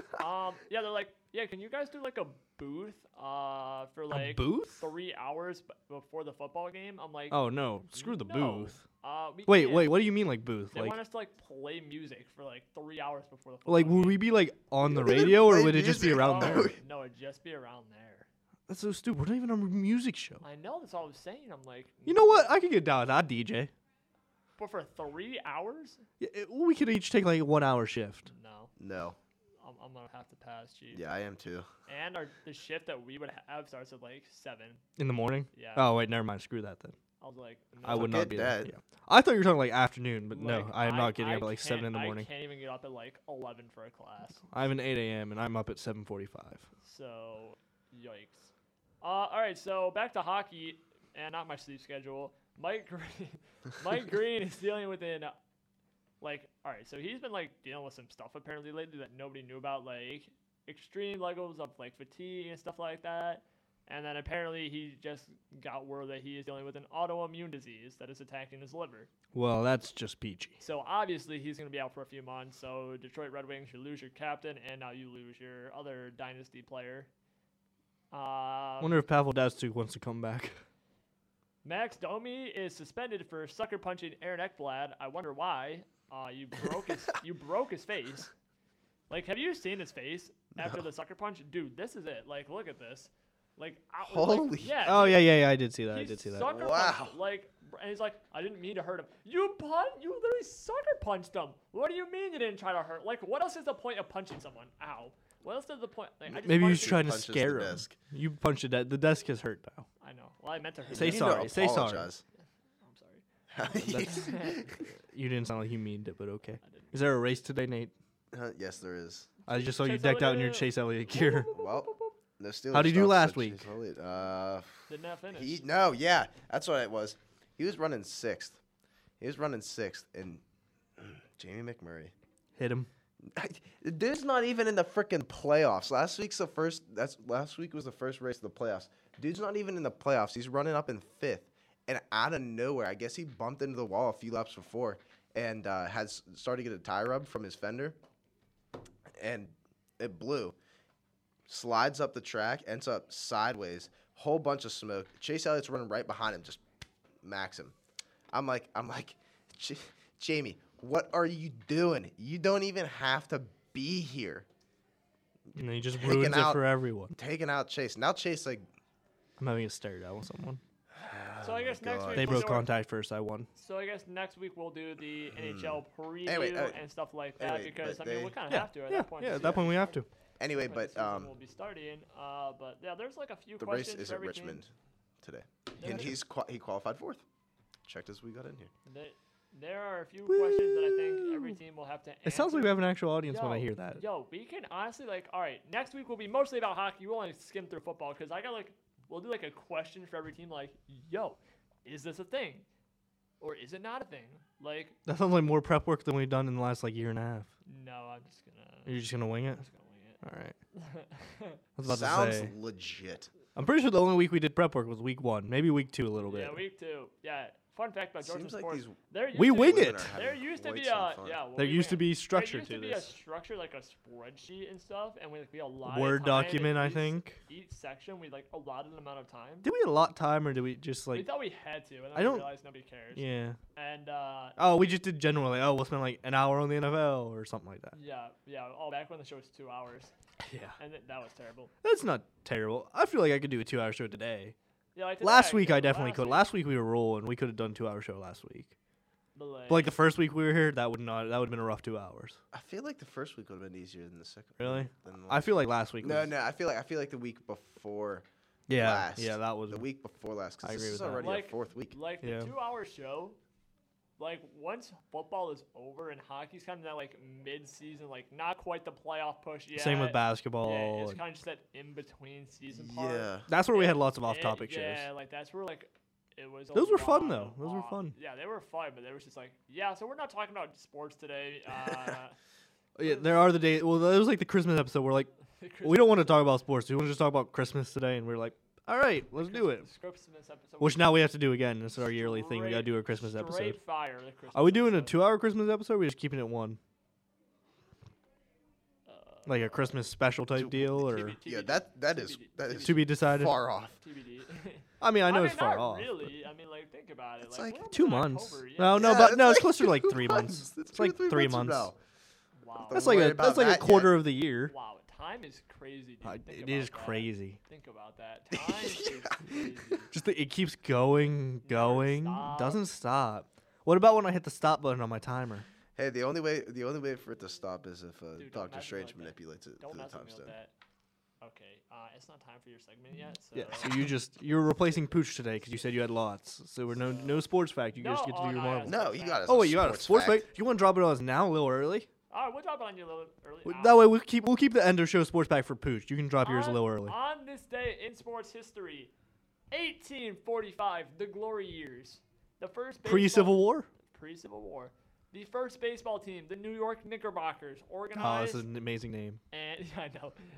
Yeah, they're like, yeah, can you guys do like a booth for like booth? 3 hours before the football game? I'm like, Oh no, screw the no. booth. We Wait, can't. wait, what do you mean like booth? They Like, want us to like play music for like 3 hours before the football like game. would we be like on the We didn't radio, or play would it just be music. around no, there? no, it'd just be around there. That's so stupid. We're not even on a music show. I know, that's all I was saying. I'm like, You know what? I could get down with that, DJ. but for 3 hours? Yeah, we could each take like a 1 hour shift. No, No. I'm gonna have to pass, Chief. Yeah, I am too. And the shift that we would have starts at like 7. In the morning? Yeah. Oh wait, never mind. Screw that then. I was like, no. I would not Forget be there. that. Yeah. I thought you were talking like afternoon, but no, Like, I am not getting up at like 7 can't- in the morning. I can't even get up at like 11 for a class. I have an 8 a.m. and I'm up at 7:45. So, yikes. All right, so back to hockey and not my sleep schedule. Mike Green, Mike Green is dealing with all right, so he's been like dealing with some stuff apparently lately that nobody knew about, like extreme levels of like fatigue and stuff like that. And then apparently he just got word that he is dealing with an autoimmune disease that is attacking his liver. Well, that's just peachy. So obviously he's going to be out for a few months. So Detroit Red Wings, you lose your captain, and now you lose your other dynasty player. Wonder if Pavel Datsyuk wants to come back. Max Domi is suspended for sucker punching Aaron Ekblad. I wonder why. You broke his face. Like, have you seen his face after the sucker punch? Dude, this is it. Like, look at this. Like, Holy- yeah. Oh yeah, I did see that. He I did see that. sucker Wow. punched, like, and he's like, I didn't mean to hurt him. You literally sucker punched him. What do you mean you didn't try to hurt? Like, what else is the point of punching someone? Ow. What else is the point? Like, I just Maybe he wanted was to- trying to punches the scare him. desk. You punched it. The desk is hurt now. I know. Well, I meant to hurt Say him. You need to sorry, say sorry. apologize. I'm sorry. You didn't sound like you meaned it, but okay. I didn't. Is there a race today, Nate? Yes, there is. I just saw you Chase decked out in your Elliott. Chase Elliott gear. Well, the Steelers. How'd he do stopped last Chase week? Elliott. Didn't have finish. Yeah, that's what it was. He was running sixth. And Jamie McMurray. Hit him. The dude's not even in the freaking playoffs. Last week was the first race of the playoffs. Dude's not even in the playoffs. He's running up in fifth, and out of nowhere, I guess he bumped into the wall a few laps before, and had started to get a tie rub from his fender, and it blew. Slides up the track, ends up sideways. Whole bunch of smoke. Chase Elliott's running right behind him, just max him. I'm like, Jamie, what are you doing? You don't even have to be here. And then he just Taking ruins it out- for everyone. Taking out Chase. Now Chase, like, I'm having a stare down with someone. So I guess next God. week They we'll broke do our- contact first. I won. So I guess next week we'll do the NHL preview Anyway, and stuff like that anyway, because but I mean they- we kind of Yeah, have to at yeah, that point. yeah. the At that point, we have to. anyway, season- but the season will be starting. But yeah, there's like a few the race questions is for at every Richmond team. today, Yeah. and he qualified fourth. Checked as we got in here. There are a few questions that I think every team will have to answer. It sounds like we have an actual audience when I Yo, hear that. Yo, we can honestly all right, next week will be mostly about hockey. We'll only skim through football because I got we'll do a question for every team yo, is this a thing? Or is it not a thing? That sounds like more prep work than we've done in the last year and a half. No, I'm just gonna You're just gonna wing it. I'm just gonna wing it. All right. I was about Sounds to say. legit. I'm pretty sure the only week we did prep work was week 1, maybe week 2 a little bit. Yeah, week 2. Yeah. Fun fact about Georgia Seems like sports. these We to wing be- it. There used to be Quite some fun. well, There we used to wing be it. structure there used to to be this. a structure like a spreadsheet and stuff, and we allotted Word time in document, I each- think. Each section we allotted an amount of time. Did we allot time or did we just We thought we had to, and then I we don't- realized nobody cares. Yeah. And Oh, we just did generally. We'll spend an hour on the NFL or something like that. yeah, all back when the show was 2 hours, Yeah. and that was terrible. That's not terrible. I feel like I could do a 2-hour show today. Yeah, like today Last week could, I definitely last could. week, Last week we were rolling. We could have done 2-hour show last week. but But the first week we were here, that would have been a rough 2 hours. I feel like the first week would have been easier than the second. Really? Than the I last. feel like last week. No, was, no. I feel like the week before. Yeah, last. yeah, that was. The week before last. I Because agree this is with that. already Like- our fourth week. like the Yeah. 2-hour show. Once football is over and hockey's kind of that mid-season, not quite the playoff push yet. Same with Yeah, basketball. it's kind of just that in-between season part. Yeah. That's where we had And lots of off-topic shows. Yeah, that's where it was. Those were fun, lot though. of Those were fun. Yeah, they were fun, but they was just so we're not talking about sports today. Yeah, there are the days. Well, it was like the Christmas episode. We're like, we don't want to talk about sports. We want to just talk about Christmas today, and we're like, all right, let's do it. Christmas episode. Which now we have to do again. It's our yearly thing. We gotta do a Christmas episode. Straight fire. The Christmas Are we doing a episode. 2-hour Christmas episode? Or are we just keeping it 1? Like a Christmas special type deal, or TBD. Yeah, that is to be decided? far off. TBD. I mean, I know mean, it's far not off. Really. I mean, think about it. It's we're like almost 2 in months. October, yeah. No, Yeah, but it's no, it's like closer to like 2 3 months. It's It's like 2 or 3 3 months months. from Wow. Don't That's like worry a about a that quarter yet. of the year. Wow, time is crazy, dude. Think It about is that. crazy. Think about that. Time is crazy. Just it keeps going, stop. doesn't stop. What about when I hit the stop button on my timer? Hey, the only way for it to stop is if Dude, don't Doctor mess with me Strange like that. manipulates it Don't to the mess with time me with stone. that. Okay, it's not time for your segment yet. So Yeah, so you're replacing Pooch today because you said you had lots. So we're no sports fact. You just get to do your no, Marvel. No, you got it. Oh wait, you got a sports fact? You want to drop it on us now, a little early? All right, we'll drop it on you a little early. That way we'll keep the end of show sports fact for Pooch. You can drop yours a On- little early. On this day in sports history, 1845, the glory years. The first Pre-Civil War? Pre-Civil War. The first baseball team, the New York Knickerbockers, Oh, organized that's an amazing name. and I know.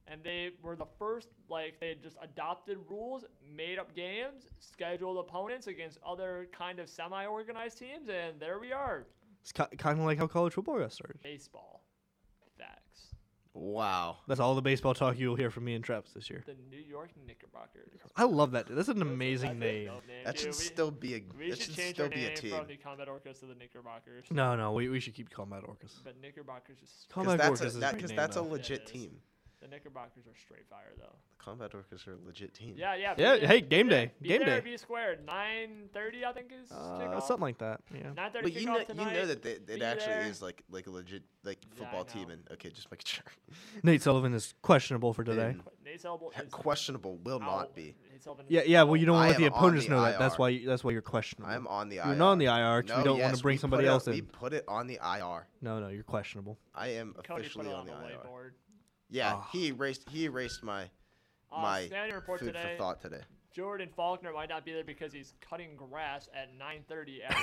and they were the first, like, they just adopted rules, made up games, scheduled opponents against other kind of semi-organized teams, and there we are. It's kind of like how college football got started. Baseball. Facts. Wow. That's all the baseball talk you'll hear from me and Travis this year. The New York Knickerbockers. I love that. That's an amazing name. Dope name, That dude. should still be a. We That should should change still our be a name team. from the Combat Orcas to the Knickerbockers. No, we should keep calling that Orcas. But Knickerbockers is Combat Because Orcas is a great because name, that's a though. legit it is. team. the Knickerbockers are straight fire though. The Combat Orcas are a legit team. Yeah. Yeah, be hey, there- game be there- day. Be Game there, day. Be squared. 9:30 I think is kickoff. Something like that. Yeah. 9:30 But kickoff you know tonight. that it Be actually there. is like a legit Yeah, I football team, know. and okay, just making sure. Nate Sullivan is questionable for today. And Nate Sullivan is questionable will not out. be. Nate Sullivan is Yeah. Well, you don't I want the am on opponents the know that. That's IR. why you're questionable. I'm on the IR. You're not on the IR because No, we don't want yes, to bring we somebody put it- else We in. put it on the IR. No, you're questionable. I am Cody put officially it on on the the IR. whiteboard. Yeah, Ah. he erased my my Standing report food today. for thought today. Jordan Faulkner might not be there because he's cutting grass at 9:30 at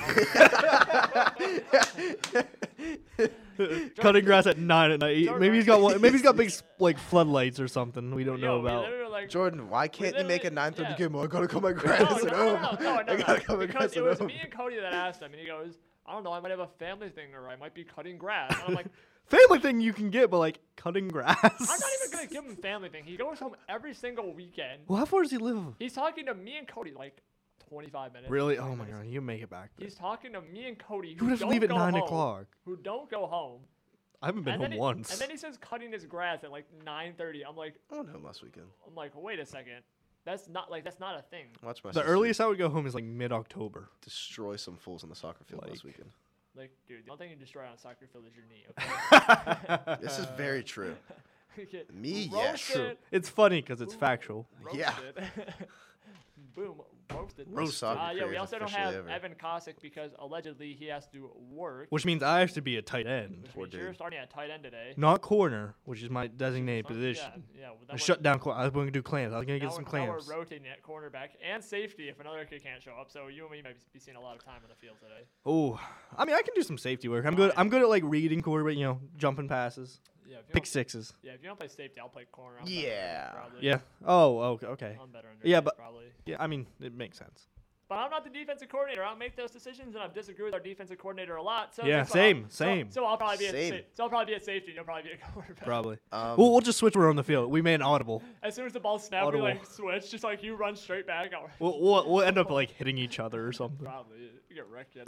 home. Cutting grass at 9 at night. Jordan- Maybe he's got one, maybe he's got big like floodlights or something we don't Yo, know we about. literally, like, Jordan, why can't you make a literally- 9:30 yeah. game? Oh, I gotta cut my No, grass at home. no, I gotta cut my because grass it at was home. me and Cody that asked him, and he goes, "I don't know, I might have a family thing, or I might be cutting grass." And I'm like, Family thing you can get, but like cutting grass. I'm not even gonna give him family thing. He goes home every single weekend. Well, how far does he live? He's talking to me and Cody like 25 minutes. Really? 30 Oh my minutes. god, you make it back. He's talking to me and Cody. You Who would have to don't leave at go 9 home, o'clock. Who don't go home. I haven't been and home then once. And then he says cutting his grass at like 9:30. I'm like, I went home last weekend. wait a second. That's not a thing. Watch my The sister earliest I would go home is like mid-October. destroy some fools on the soccer field Like- last weekend. Like, dude, the only thing you destroy on a soccer field is your knee. Okay. This is very true. You get Me, yes. roasted, It's funny because it's Ooh. factual. Yeah. roasted. Boom, roasted. Roast soccer Yeah, we career is also don't officially have over. Evan Kosick because allegedly he has to work. Which means I have to be a tight end. Which Poor means you're dude. starting at tight end today. Not corner, which is my designated Fun- position. Yeah, well, A then shut down corner. I was going to do clams. I was going to now get some we're- now clams. we're rotating at cornerback and safety if another kid can't show up. So you and me might be seeing a lot of time on the field today. Oh, I mean, I can do some safety work. I'm good. I'm good at like reading quarterback. Jumping passes, Yeah, if you pick don't, sixes. yeah, if you don't play safety, I'll play corner. I'm better under it, Yeah. probably. Yeah. Oh, okay. I'm better under Yeah, it, but- probably. Yeah, I mean, it makes sense. But I'm not the defensive coordinator. I don't make those decisions, and I've disagreed with our defensive coordinator a lot. So Yeah, guess what? same. So I'll probably be Same. I'll probably be at safety. You'll probably be at quarterback. Probably. Um, We'll just switch around the field. We made an audible. As soon as the ball snaps, we Audible. like switch. Just like you run straight back. I'll We'll end up like hitting each other or something. probably you get wrecked.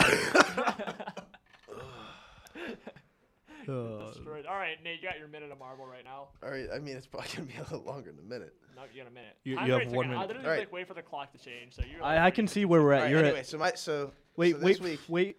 Destroyed. All right, Nate, you got your minute of Marvel right now. all right. I mean, it's probably gonna be a little longer than a minute. No, you got a minute. You Time have rate's 1 I minute. literally All right. like wait for the clock to change. So you're. I can see where we're All at. right. You're Anyway, at. so this Wait, week.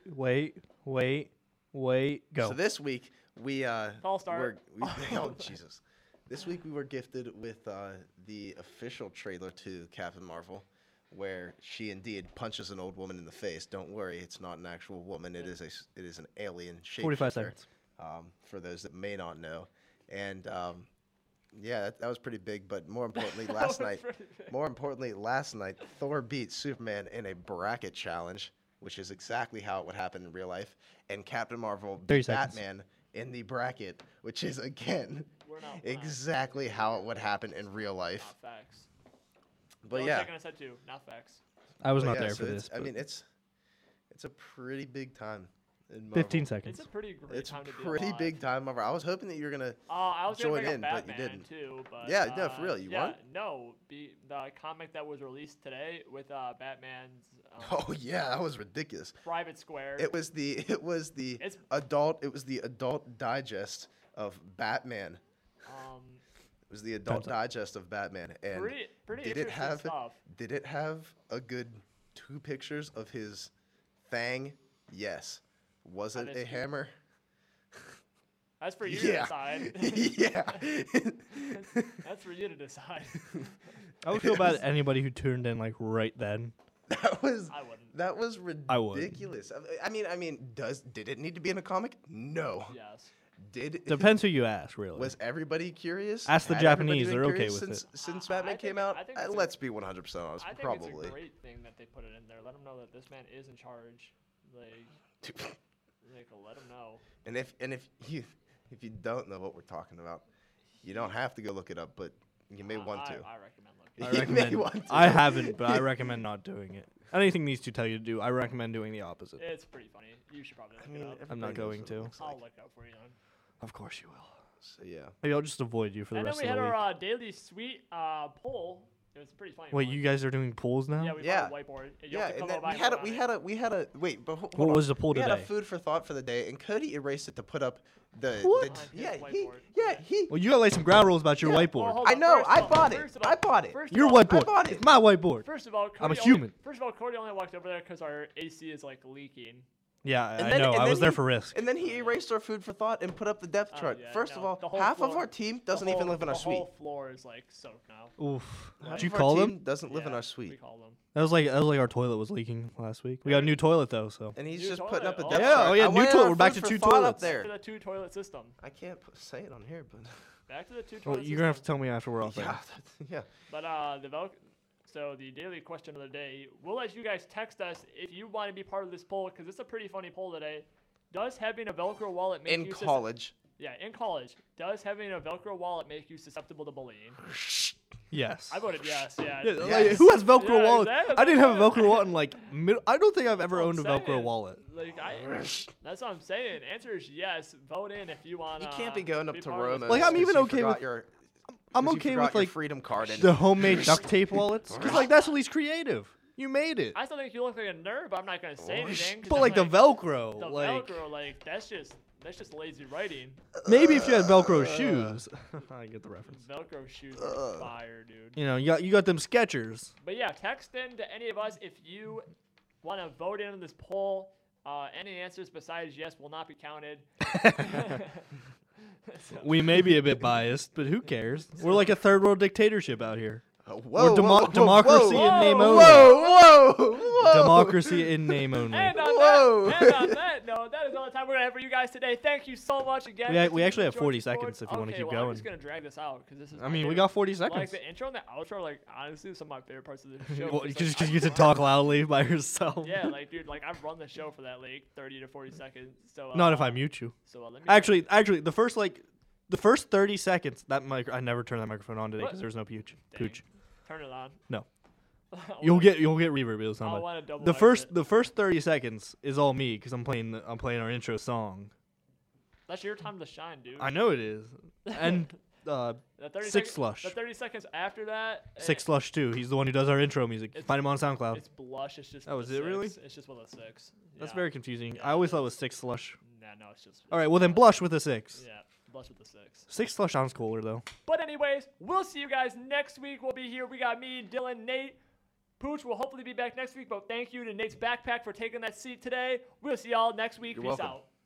wait. Go. So this week we False start. oh Jesus. This week we were gifted with the official trailer to Captain Marvel, where she indeed punches an old woman in the face. Don't worry, it's not an actual woman. It is an alien shapeshifter. 45 seconds. For those that may not know, and yeah, that was pretty big. But more importantly, last night, Thor beat Superman in a bracket challenge, which is exactly how it would happen in real life. And Captain Marvel 30 beat seconds. Batman in the bracket, which is again We're not exactly how it would happen in real life. Not facts. But Belichick yeah, and I said too. Not facts. I was but not yeah, there so for it's- this. I but mean, it's a pretty big time. In Marvel. 15 seconds. It's a pretty great It's a time to be pretty alive. big time, Marvel. I was hoping that you're gonna. I was gonna join bring in, up but you Batman didn't. too, but Yeah, no, for real, you yeah, want? No, the comic that was released today with Batman's Oh yeah, that was ridiculous. Private Square. It was the It's- adult digest of Batman. It was the adult Time's up. digest of Batman, and pretty did it interesting have stuff. did it have a good 2 pictures of his thang? Yes. Was That it is a true. hammer? That's for you to Yeah. decide. Yeah. That's for you to decide. I would feel bad at anybody who turned in like right then. That was I wouldn't. that was I would. ridiculous. I mean, did it need to be in a comic? No. Yes. Did Depends who you ask, really. Was everybody curious? Ask the Had everybody Japanese, been they're okay curious with since, it. Since I Batman think- came out? I think it's a- Let's be 100% honest. I think Probably. it's a great thing that they put it in there. Let them know that this man is in charge. Like let him know. And if you don't know what we're talking about, You don't have to go look it up, but you may want to. I recommend looking. I You may recommend. want to. I haven't, but I recommend not doing it. Anything these two tell you to do, I recommend doing the opposite. It's pretty funny. You should probably look it up. I'm not everybody knows going what to. it looks I'll like. look up for you. Then. Of course you will. So, yeah. Maybe I'll just avoid you for the And then rest we of had the week. our daily sweet poll. It was pretty funny. Wait, one. you guys are doing polls now? Yeah, we Yeah. bought a whiteboard. You Yeah, have to and come then over by we had a, and we vote had a we had a wait, but hold What on. was the poll We had a today? food for thought for the day, and Cody erased it to put up the What? On his yeah whiteboard. he Well, you gotta lay some ground rules about your Yeah. whiteboard. Well, hold I on, know, first I of all- bought it. first of all- I bought it. first of Your all- whiteboard. bought it. It's my whiteboard. First of all, Cody I'm a only- human. First of all, Cody only walked over there because our AC is like leaking. Yeah, And I then- know. and I then was there he- for risk. And then he erased our food for thought and put up the depth Oh, chart. yeah, First no, of all, the whole half of floor- our team The doesn't even whole- live in our the suite. whole floor is like soaked now. Oof. Half Did you Half of our call team them? doesn't live in Yeah, our We suite. call them. That was like our toilet was leaking last week. We got a new toilet though, so. And he's New just toilet. putting up a Oh, depth yeah, chart. oh yeah, I new wanted toilet. our We're back food to for 2 thought up toilets. To there. the 2 toilet system. I can't say it on here, but Back to the 2 Well, toilet you're gonna have to system. tell me after we're off yeah, there. yeah. But so the daily question of the day, we'll let you guys text us if you want to be part of this poll because it's a pretty funny poll today. Does having a Velcro wallet make In you college, in college, does having a Velcro wallet make you susceptible to bullying? Yes. I voted yes. Yeah. Yeah, Yes. like, who has Velcro Yeah, wallets? exactly. I didn't have a Velcro wallet in like I don't think I've ever That's owned a what I'm Velcro saying. wallet. Like that's what I'm saying. Answer is yes. Vote in if you want. you can't be going up to Roma. Like, I'm even okay with- I'm you okay forgot with your like freedom card. the homemade duct tape wallets, because like that's at least creative. You made it. I still think you look like a nerd, but I'm not gonna say anything. 'cause But I'm like the Velcro, the like Velcro, like that's just lazy writing. maybe if you had Velcro shoes, I get the reference. Velcro shoes are fire, dude. You know, you got them Skechers. But yeah, text in to any of us if you want to vote in on this poll. Any answers besides yes will not be counted. We may be a bit biased, but who cares? We're like a third world dictatorship out here. Whoa, Democracy whoa, in name whoa, only. Whoa, whoa, whoa. Democracy in name only. And on Whoa. that note, that is all the time we're gonna have for you guys today. Thank you so much again. We actually have George 40 Sports. seconds if you wanna Okay, keep well, going. I'm just gonna drag this out because this is. I my mean, we favorite- got 40 Like seconds. the intro and the outro, like honestly, some of my favorite parts of the show. Well, because, because like, you get to talk loudly by yourself. Yeah, like dude, like I've run the show for that like 30 to 40 seconds. So Not if I mute you. So let me Actually, the first 30 seconds, I never turned that microphone on today What? because there's no pooch. Dang. Pooch. turn it on. No. I You'll wanna- get reverb. It'll sound I bad. want to double. The exit. first 30 seconds is all me because I'm playing our intro song. That's your time to shine, dude. I know it is. And The 30 Six seconds, Slush. The 30 seconds after that. Six Slush 2. He's the one who does our intro music. It's- Find him on SoundCloud. It's blush. It's just. Oh, with is a it really? 6. It's just with a 6. That's Yeah. very confusing. Yeah, I always it thought it is. was Six Slush. Nah, no, it's just. All right, well then Blush with a 6. Yeah, blush with the 6. Six Slush sounds cooler though. But anyways, we'll see you guys next week. We'll be here. We got me, Dylan, Nate. Pooch will hopefully be back next week, but thank you to Nate's Backpack for taking that seat today. We'll see y'all next week. You're Peace welcome. out.